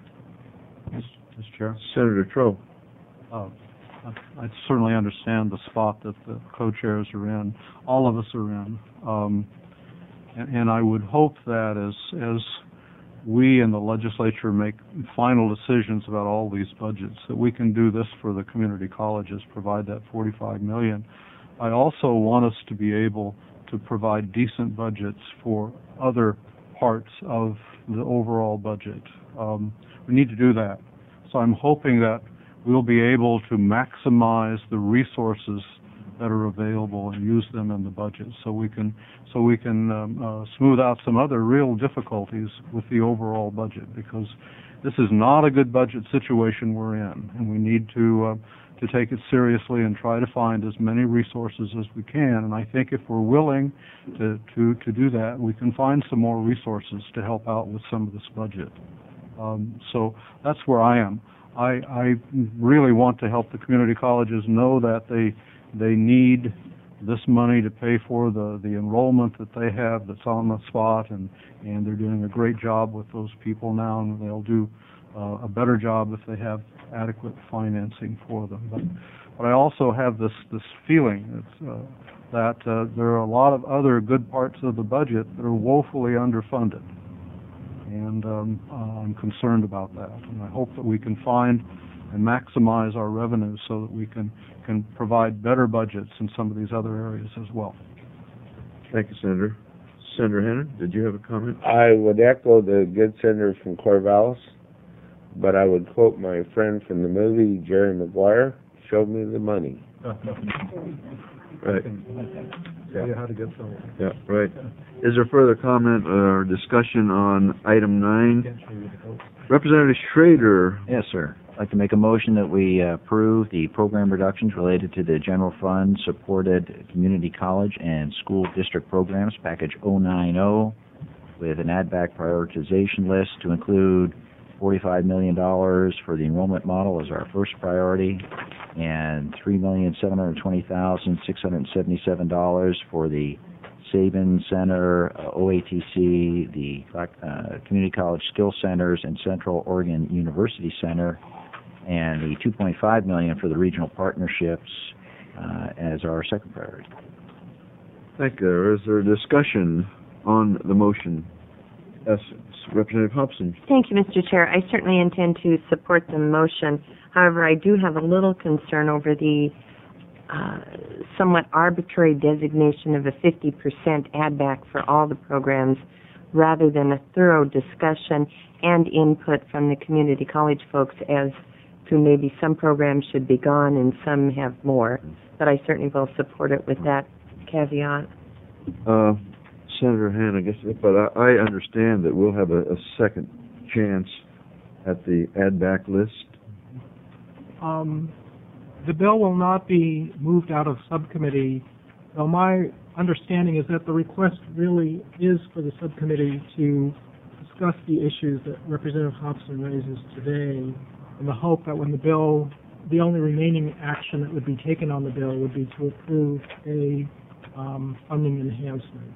Mister Chair? Senator Troe. Uh, I I certainly understand the spot that the co-chairs are in, all of us are in. Um, and, and I would hope that as, as we in the legislature make final decisions about all these budgets, that we can do this for the community colleges, provide that forty-five million dollars. I also want us to be able to provide decent budgets for other parts of the overall budget. Um, we need to do that. So I'm hoping that we'll be able to maximize the resources that are available and use them in the budget, so we can so we can um, uh, smooth out some other real difficulties with the overall budget, because this is not a good budget situation we're in, and we need to uh, to take it seriously and try to find as many resources as we can. And I think if we're willing to to to do that, we can find some more resources to help out with some of this budget. Um, so that's where I am. I, I really want to help the community colleges know that they they need this money to pay for the, the enrollment that they have that's on the spot, and, and they're doing a great job with those people now, and they'll do uh, a better job if they have adequate financing for them. But, but I also have this, this feeling that, uh, that uh, there are a lot of other good parts of the budget that are woefully underfunded. And um, uh, I'm concerned about that. And I hope that we can find and maximize our revenues so that we can, can provide better budgets in some of these other areas as well. Thank you, Senator. Senator Hannon, did you have a comment? I would echo the good senator from Corvallis, but I would quote my friend from the movie, Jerry Maguire, show me the money. Right. Yeah. How to get so. Yeah, right. Is there further comment or discussion on item nine? Representative Schrader. Yes, sir. I'd like to make a motion that we uh, approve the program reductions related to the general fund supported community college and school district programs, package oh nine oh, with an add-back prioritization list to include forty-five million dollars for the enrollment model as our first priority, and three million seven hundred twenty thousand six hundred seventy-seven dollars for the Sabin Center, uh, O A T C, the uh, Community College Skill Centers, and Central Oregon University Center, and the two point five million dollars for the regional partnerships uh, as our second priority. Thank you. Is there discussion on the motion? Yes, Representative Hobson. Thank you, Mister Chair. I certainly intend to support the motion. However, I do have a little concern over the uh, somewhat arbitrary designation of a fifty percent add-back for all the programs, rather than a thorough discussion and input from the community college folks as to maybe some programs should be gone and some have more. But I certainly will support it with that caveat. Uh, Senator Hannon, I guess, but I, I understand that we'll have a, a second chance at the add-back list. Um, the bill will not be moved out of subcommittee, though my understanding is that the request really is for the subcommittee to discuss the issues that Representative Hobson raises today, in the hope that when the bill, the only remaining action that would be taken on the bill would be to approve a um, funding enhancement.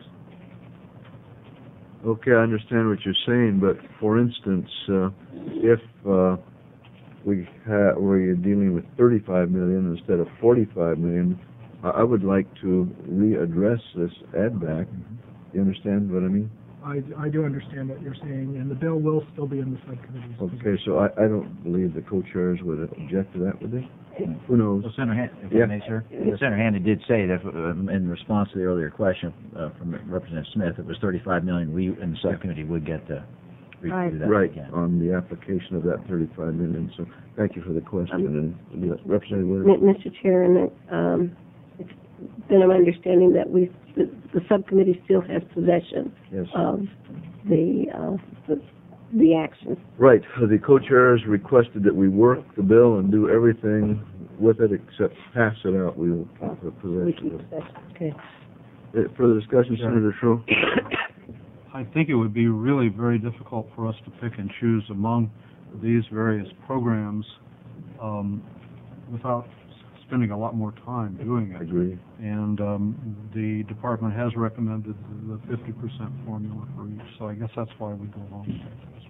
Okay, I understand what you're saying, but for instance, uh, if uh, we ha- we're dealing with thirty-five million instead of forty-five million, I, I would like to readdress this add-back. You understand what I mean? I, I do understand what you're saying, and the bill will still be in the subcommittee's Okay, position. so I, I don't believe the co-chairs would object to that, would they? Who knows? Well, Senator Han- if Yeah. I may, sir. Senator Hannon did say that um, in response to the earlier question uh, from Representative Smith, it was thirty-five million dollars. We in the subcommittee would get to Right. review that Right, again. on the application of that thirty-five million. So thank you for the question. And uh, Representative M- Williams. Mister Chair, and um, it's been my understanding that we, the, the subcommittee still has possession Yes. of the, uh, the, the action. Right. The co-chairs requested that we work the bill and do everything with it except pass it out. We will keep the We possession keep of it. that, okay. Uh, Further discussion, Senator Schroe? I think it would be really very difficult for us to pick and choose among these various programs um, without spending a lot more time doing I it. agree. And um, the department has recommended the fifty percent formula for each, so I guess that's why we go along with it at this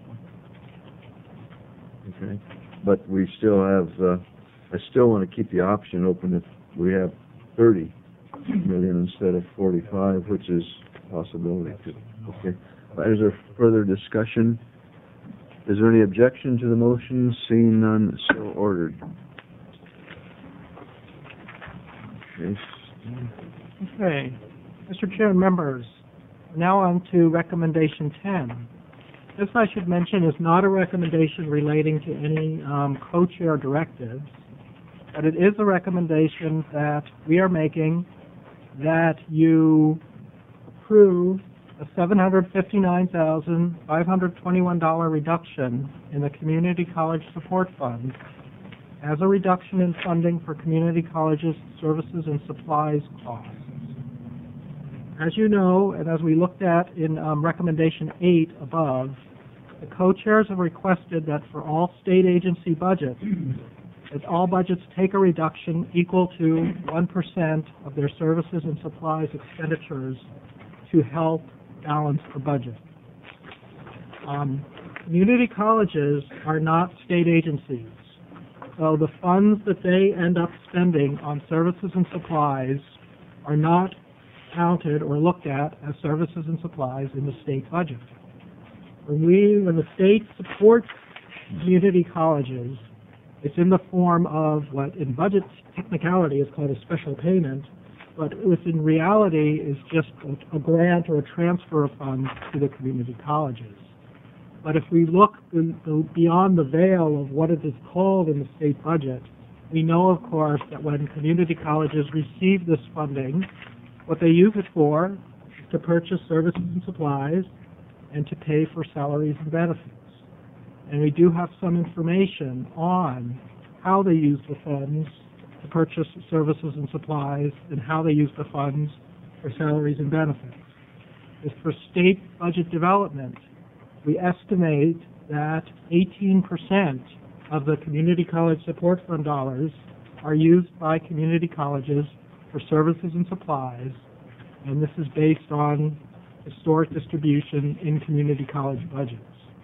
point. Okay. But we still have, uh, I still want to keep the option open if we have thirty million instead of forty-five, which is a possibility too. Okay. Uh, Is there further discussion? Is there any objection to the motion? Seeing none, so ordered. Okay. Okay. Mister Chair and members, now on to recommendation ten. This, I should mention, is not a recommendation relating to any um, co-chair directives, but it is a recommendation that we are making that you approve a seven hundred fifty-nine thousand five hundred twenty-one dollars reduction in the Community College Support Fund as a reduction in funding for community colleges' services and supplies costs. As you know, and as we looked at in um, recommendation eight above, the co-chairs have requested that for all state agency budgets, that all budgets take a reduction equal to one percent of their services and supplies expenditures to help balance the budget. Um, community colleges are not state agencies, so the funds that they end up spending on services and supplies are not counted or looked at as services and supplies in the state budget. When we, when the state supports community colleges, it's in the form of what in budget technicality is called a special payment, but within reality is just a, a grant or a transfer of funds to the community colleges. But if we look in, the, beyond the veil of what it is called in the state budget, we know, of course, that when community colleges receive this funding, what they use it for is to purchase services and supplies and to pay for salaries and benefits. And we do have some information on how they use the funds to purchase services and supplies and how they use the funds for salaries and benefits. As for state budget development, we estimate that eighteen percent of the Community College Support Fund dollars are used by community colleges for services and supplies, and this is based on historic distribution in community college budgets.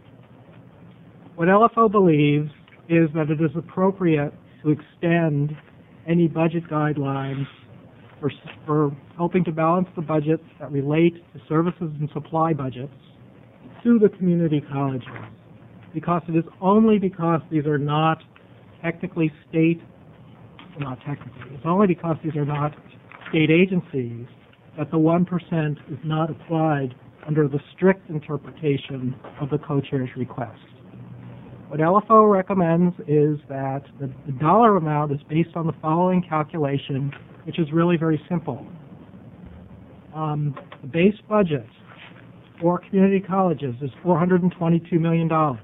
What L F O believes is that it is appropriate to extend any budget guidelines for, for helping to balance the budgets that relate to services and supply budgets to the community colleges, because it is only because these are not technically state, well, not technically, it's only because these are not state agencies that the one percent is not applied under the strict interpretation of the co-chair's request. What L F O recommends is that the, the dollar amount is based on the following calculation, which is really very simple. Um, the base budget for community colleges is four hundred twenty-two million dollars.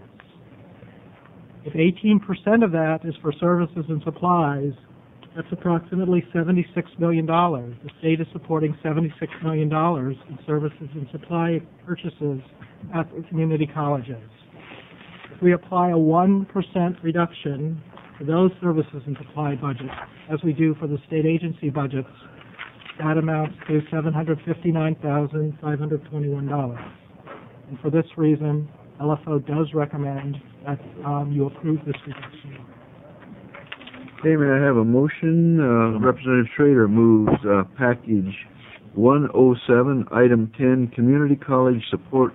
If eighteen percent of that is for services and supplies, that's approximately seventy-six million dollars. The state is supporting seventy-six million dollars in services and supply purchases at the community colleges. If we apply a one percent reduction to those services and supply budgets, as we do for the state agency budgets, that amounts to seven hundred fifty-nine thousand five hundred twenty-one dollars. And for this reason, L F O does recommend that um, you approve this reduction. Okay, may I have a motion? Uh, Representative Schrader moves uh, package one oh seven, item ten, Community College Support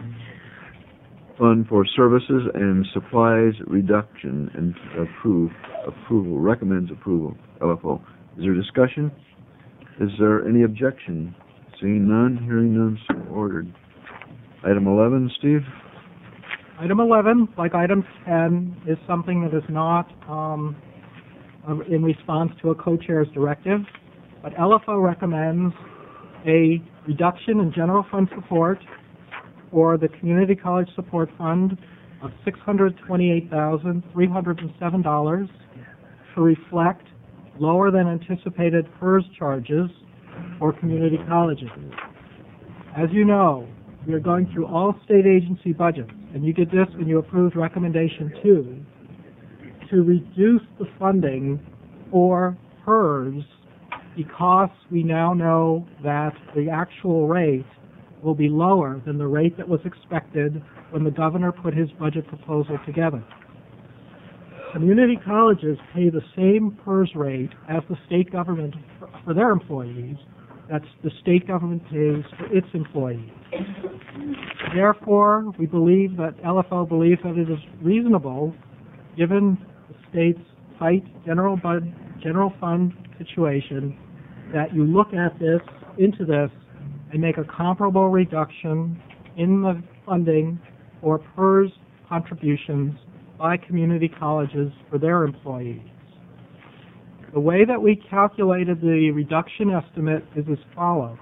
Fund for Services and Supplies Reduction, and approve, approval, recommends approval, L F O. Is there discussion? Is there any objection? Seeing none, hearing none, so ordered. Item eleven, Steve? Item eleven, like item ten, is something that is not um, uh, in response to a co-chair's directive, but L F O recommends a reduction in general fund support for the Community College Support Fund of six hundred twenty-eight thousand three hundred seven dollars to reflect lower than anticipated PERS charges for community colleges. As you know, we are going through all state agency budgets, and you did this when you approved recommendation two, to reduce the funding for PERS because we now know that the actual rate will be lower than the rate that was expected when the governor put his budget proposal together. Community colleges pay the same PERS rate as the state government for their employees. That's the state government pays for its employees. Therefore, we believe that L F O believes that it is reasonable, given the state's tight general bud, general fund situation, that you look at this, into this, and make a comparable reduction in the funding for PERS contributions by community colleges for their employees. The way that we calculated the reduction estimate is as follows.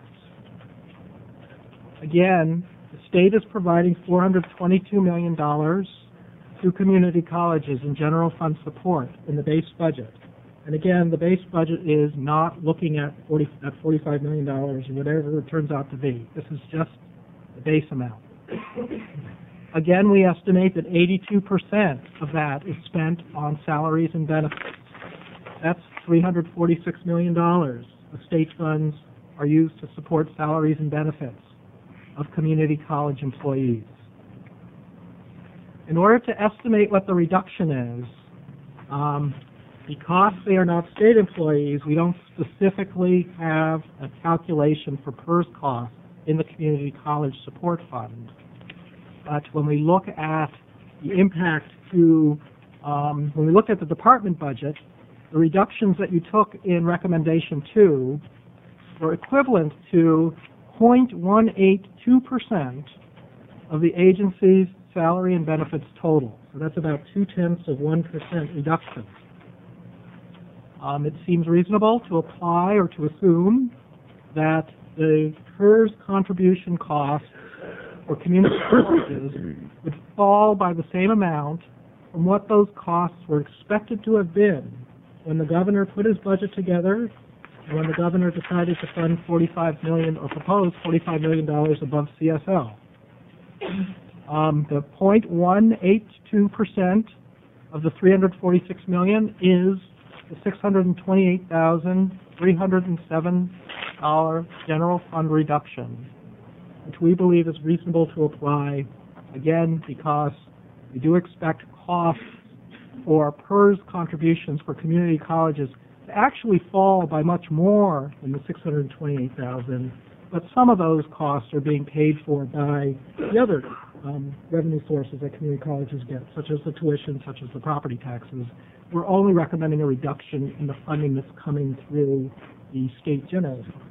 Again, the state is providing four hundred twenty-two million dollars to community colleges in general fund support in the base budget. And again, the base budget is not looking at forty, at forty-five million dollars or whatever it turns out to be. This is just the base amount. Again, we estimate that eighty-two percent of that is spent on salaries and benefits. That's three hundred forty-six million dollars of state funds are used to support salaries and benefits of community college employees. In order to estimate what the reduction is, um, because they are not state employees, we don't specifically have a calculation for PERS costs in the Community College Support Fund. But when we look at the impact to, um, when we look at the department budget, the reductions that you took in recommendation two were equivalent to zero point one eight two percent of the agency's salary and benefits total. So that's about two-tenths of one percent reduction. Um, it seems reasonable to apply or to assume that the PERS contribution costs for community colleges would fall by the same amount from what those costs were expected to have been when the governor put his budget together and when the governor decided to fund forty-five million dollars or proposed forty-five million dollars above C S L. Um, the zero point one eight two percent of the three hundred forty-six million dollars is the six hundred twenty-eight thousand three hundred seven dollars general fund reduction, which we believe is reasonable to apply, again, because we do expect costs for PERS contributions for community colleges to actually fall by much more than the six hundred twenty-eight thousand dollars, but some of those costs are being paid for by the other um, revenue sources that community colleges get, such as the tuition, such as the property taxes. We're only recommending a reduction in the funding that's coming through the state general fund.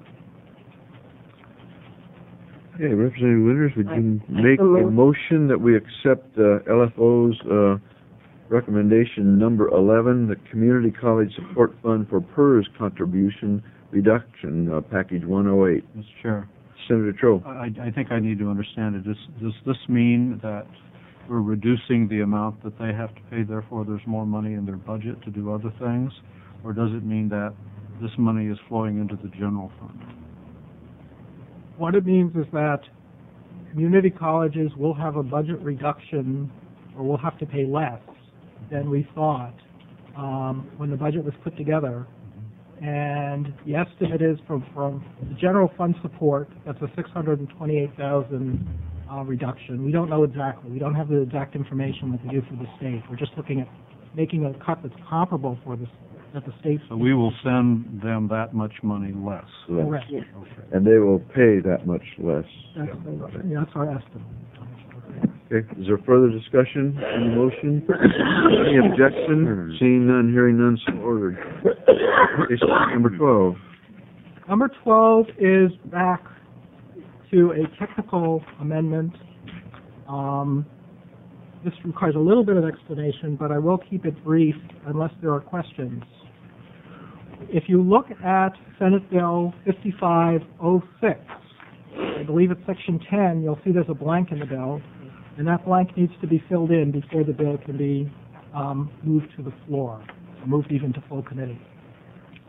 Okay, Representative Winters, would you make a move. motion that we accept uh, L F O's uh, recommendation number eleven, the Community College Support Fund for PERS Contribution Reduction, uh, Package one oh eight? Mister Chair, Senator Troe. I, I think I need to understand it. Does, does this mean that we're reducing the amount that they have to pay, therefore there's more money in their budget to do other things? Or does it mean that this money is flowing into the general fund? What it means is that community colleges will have a budget reduction, or will have to pay less than we thought um, when the budget was put together. And the estimate is from, from the general fund support, that's a six hundred twenty-eight thousand uh, reduction. We don't know exactly. We don't have the exact information that they do for the state. We're just looking at making a cut that's comparable for the, that the state. So we will send them that much money less. Less. Correct. Yes. And they will pay that much less. That's, the, yeah, that's our estimate. Okay, is there further discussion on the motion? Any objection? Seeing none, hearing none, so ordered. Case number twelve. Number twelve is back to a technical amendment. Um, this requires a little bit of explanation, but I will keep it brief unless there are questions. If you look at Senate Bill fifty-five oh six, I believe it's Section ten, you'll see there's a blank in the bill, and that blank needs to be filled in before the bill can be um, moved to the floor, moved even to full committee.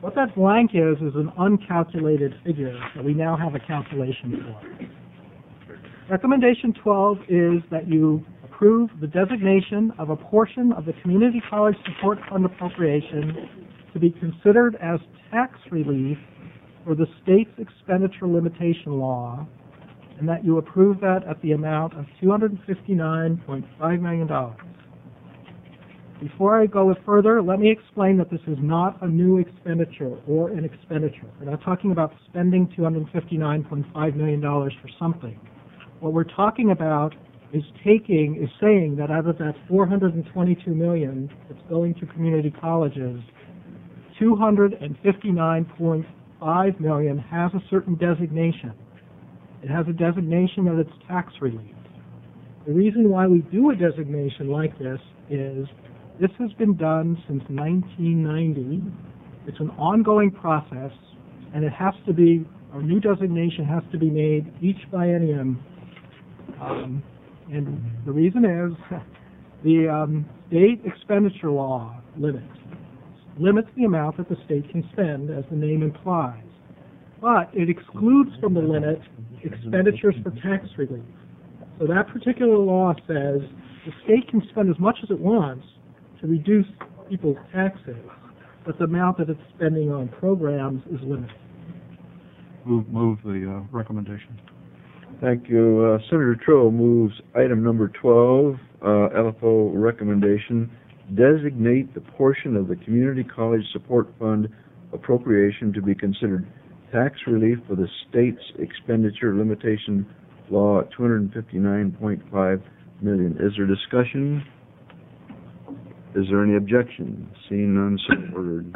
What that blank is, is an uncalculated figure that we now have a calculation for. Recommendation twelve is that you approve the designation of a portion of the Community College Support Fund appropriation to be considered as tax relief for the state's expenditure limitation law, and that you approve that at the amount of two hundred fifty-nine point five million dollars. Before I go further, let me explain that this is not a new expenditure or an expenditure. We're not talking about spending two hundred fifty-nine point five million dollars for something. What we're talking about is taking, is saying that out of that four hundred twenty-two million dollars that's going to community colleges, two hundred fifty-nine point five million dollars has a certain designation. It has a designation that it's tax relief. The reason why we do a designation like this is this has been done since nineteen ninety. It's an ongoing process, and it has to be, our new designation has to be made each biennium. Um, and the reason is the um, state expenditure law limit limits the amount that the state can spend, as the name implies. But it excludes from the limit expenditures for tax relief. So that particular law says the state can spend as much as it wants to reduce people's taxes, but the amount that it's spending on programs is limited. Move, move the uh, recommendation. Thank you. Uh, Senator Troe moves item number twelve, uh, L F O recommendation, designate the portion of the Community College Support Fund appropriation to be considered tax relief for the state's expenditure limitation law at two hundred fifty-nine point five million dollars. Is there discussion? Is there any objection? Seeing none, so ordered.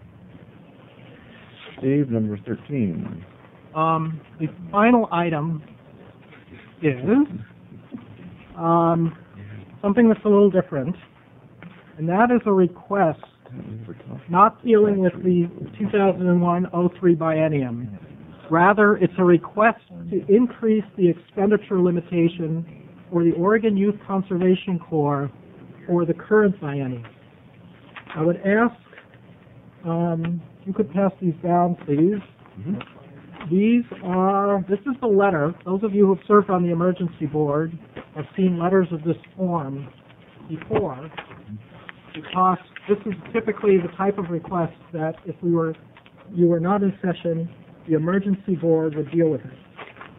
Steve, number thirteen. Um, the final item is um, something that's a little different, and that is a request not dealing with the two thousand one oh three biennium. Rather, it's a request to increase the expenditure limitation for the Oregon Youth Conservation Corps for the current biennium. I would ask, um, if you could pass these down, please. Mm-hmm. These are, this is the letter. Those of you who have served on the emergency board have seen letters of this form before, because this is typically the type of request that if we were, you were not in session, the emergency board would deal with it.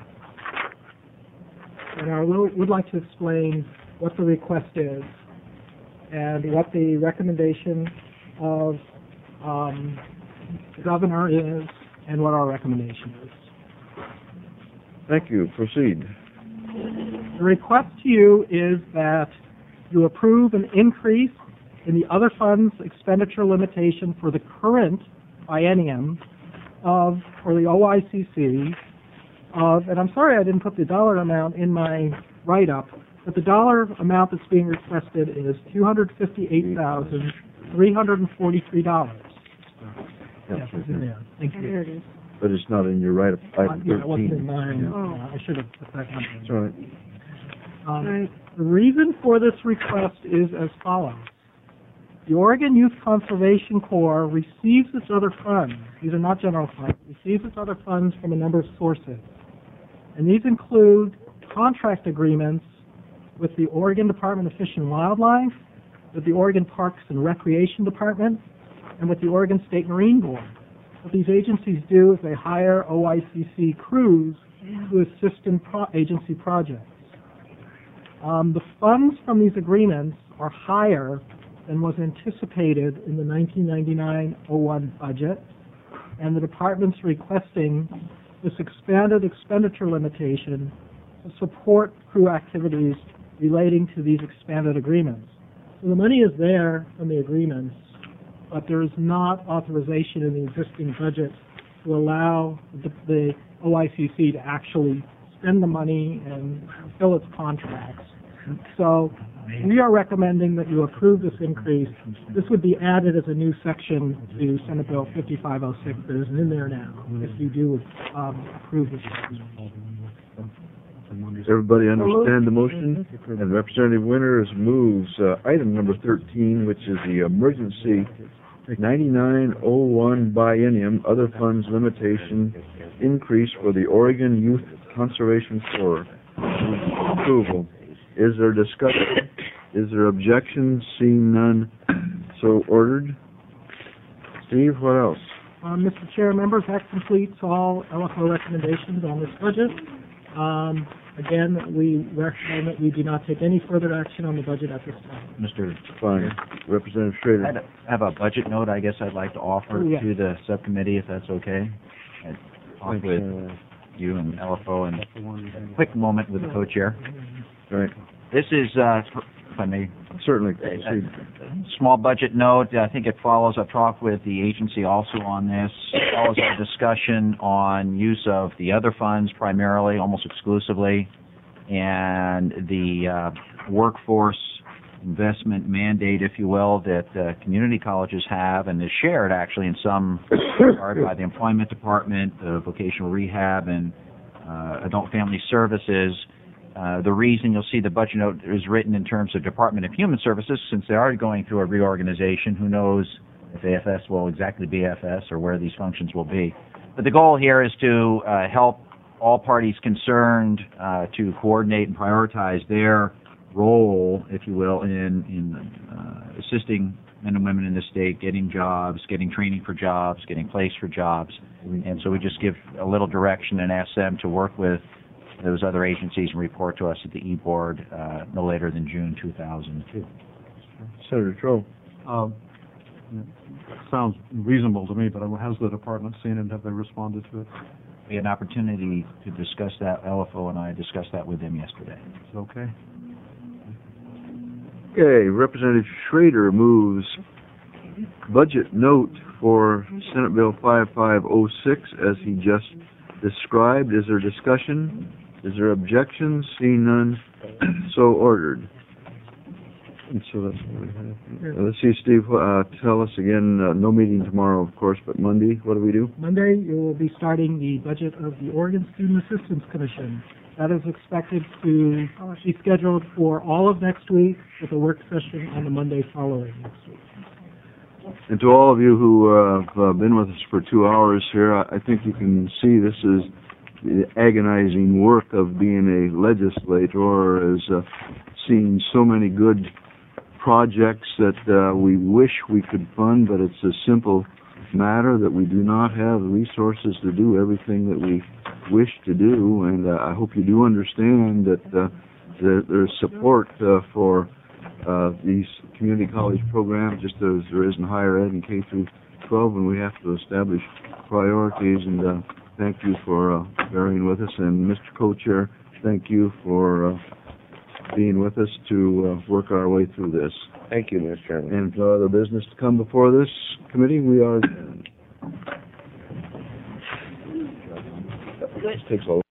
And I will, would like to explain what the request is and what the recommendation of um, the governor is and what our recommendation is. Thank you. Proceed. The request to you is that you approve an increase in the other funds expenditure limitation for the current biennium of, for the O I C C of, and I'm sorry I didn't put the dollar amount in my write-up, but the dollar amount that's being requested is two hundred fifty-eight thousand three hundred forty-three dollars. Yes, it's in there. Thank you. There it is. But it's not in your write-up, item Yeah, it wasn't in thirteen. mine. Oh. Uh, I should have put that one in. That's all right. Um, Right. The reason for this request is as follows. The Oregon Youth Conservation Corps receives its other funds, these are not general funds, receives its other funds from a number of sources. And these include contract agreements with the Oregon Department of Fish and Wildlife, with the Oregon Parks and Recreation Department, and with the Oregon State Marine Board. What these agencies do is they hire O I C C crews to assist in pro agency projects. Um, the funds from these agreements are higher than was anticipated in the nineteen ninety-nine oh one budget, and the department's requesting this expanded expenditure limitation to support crew activities relating to these expanded agreements. So the money is there from the agreements, but there is not authorization in the existing budget to allow the, the O I C C to actually spend the money and fulfill its contracts. So we are recommending that you approve this increase. This would be added as a new section to Senate Bill fifty-five oh six that isn't in there now, if you do um, approve this. Does everybody understand the motion? And Representative Winters moves uh, item number thirteen, which is the emergency ninety-nine oh one biennium, other funds limitation, increase for the Oregon Youth Conservation Corps. Approval. Is there discussion? Is there objection? Seeing none, so ordered. Steve, what else? Uh, Mister Chair, members, that completes all L F O recommendations on this budget. Um, again, we recommend that we do not take any further action on the budget at this time. Mister Fine. Representative Schrader. I have a budget note I guess I'd like to offer Oh, yeah. to the subcommittee, if that's okay. I'd talk with you and L F O in a quick moment with the co-chair. Right. This is, uh, if I may, Certainly. a small budget note. I think it follows, I've talked with the agency also on this, it follows our discussion on use of the other funds primarily, almost exclusively, and the uh, workforce investment mandate, if you will, that uh, community colleges have and is shared actually in some regard by the employment department, the vocational rehab, and uh, adult family services. Uh, the reason you'll see the budget note is written in terms of Department of Human Services, since they are going through a reorganization. Who knows if A F S will exactly be A F S or where these functions will be. But the goal here is to uh, help all parties concerned uh, to coordinate and prioritize their role, if you will, in, in uh, assisting men and women in the state getting jobs, getting training for jobs, getting placed for jobs. And so we just give a little direction and ask them to work with those other agencies and report to us at the E-Board uh, no later than June two thousand two. Senator Troll. Um, sounds reasonable to me, but has the department seen it? Have they responded to it? We had an opportunity to discuss that. L F O and I discussed that with them yesterday. Is it okay? Okay, Representative Schrader moves budget note for Senate Bill five five oh six as he just described. Is there discussion? Is there objection? Seeing none, so ordered. And so that's what we have. Uh, Let's see, Steve, uh, tell us again, uh, no meeting tomorrow, of course, but Monday, what do we do? Monday, you will be starting the budget of the Oregon Student Assistance Commission. That is expected to be scheduled for all of next week with a work session on the Monday following next week. And to all of you who uh, have uh, been with us for two hours here, I, I think you can see this is the agonizing work of being a legislator, is uh, seeing so many good projects that uh, we wish we could fund, but it's a simple matter that we do not have the resources to do everything that we wish to do, and uh, I hope you do understand that uh, there, there's support uh, for uh, these community college programs, just as there is in higher ed and K through twelve, and we have to establish priorities, and uh, thank you for uh, bearing with us, and Mister Co-Chair, thank you for uh, being with us to uh, work our way through this. Thank you, Mister Chairman. And for other business to come before this committee, we are adjourned. This takes a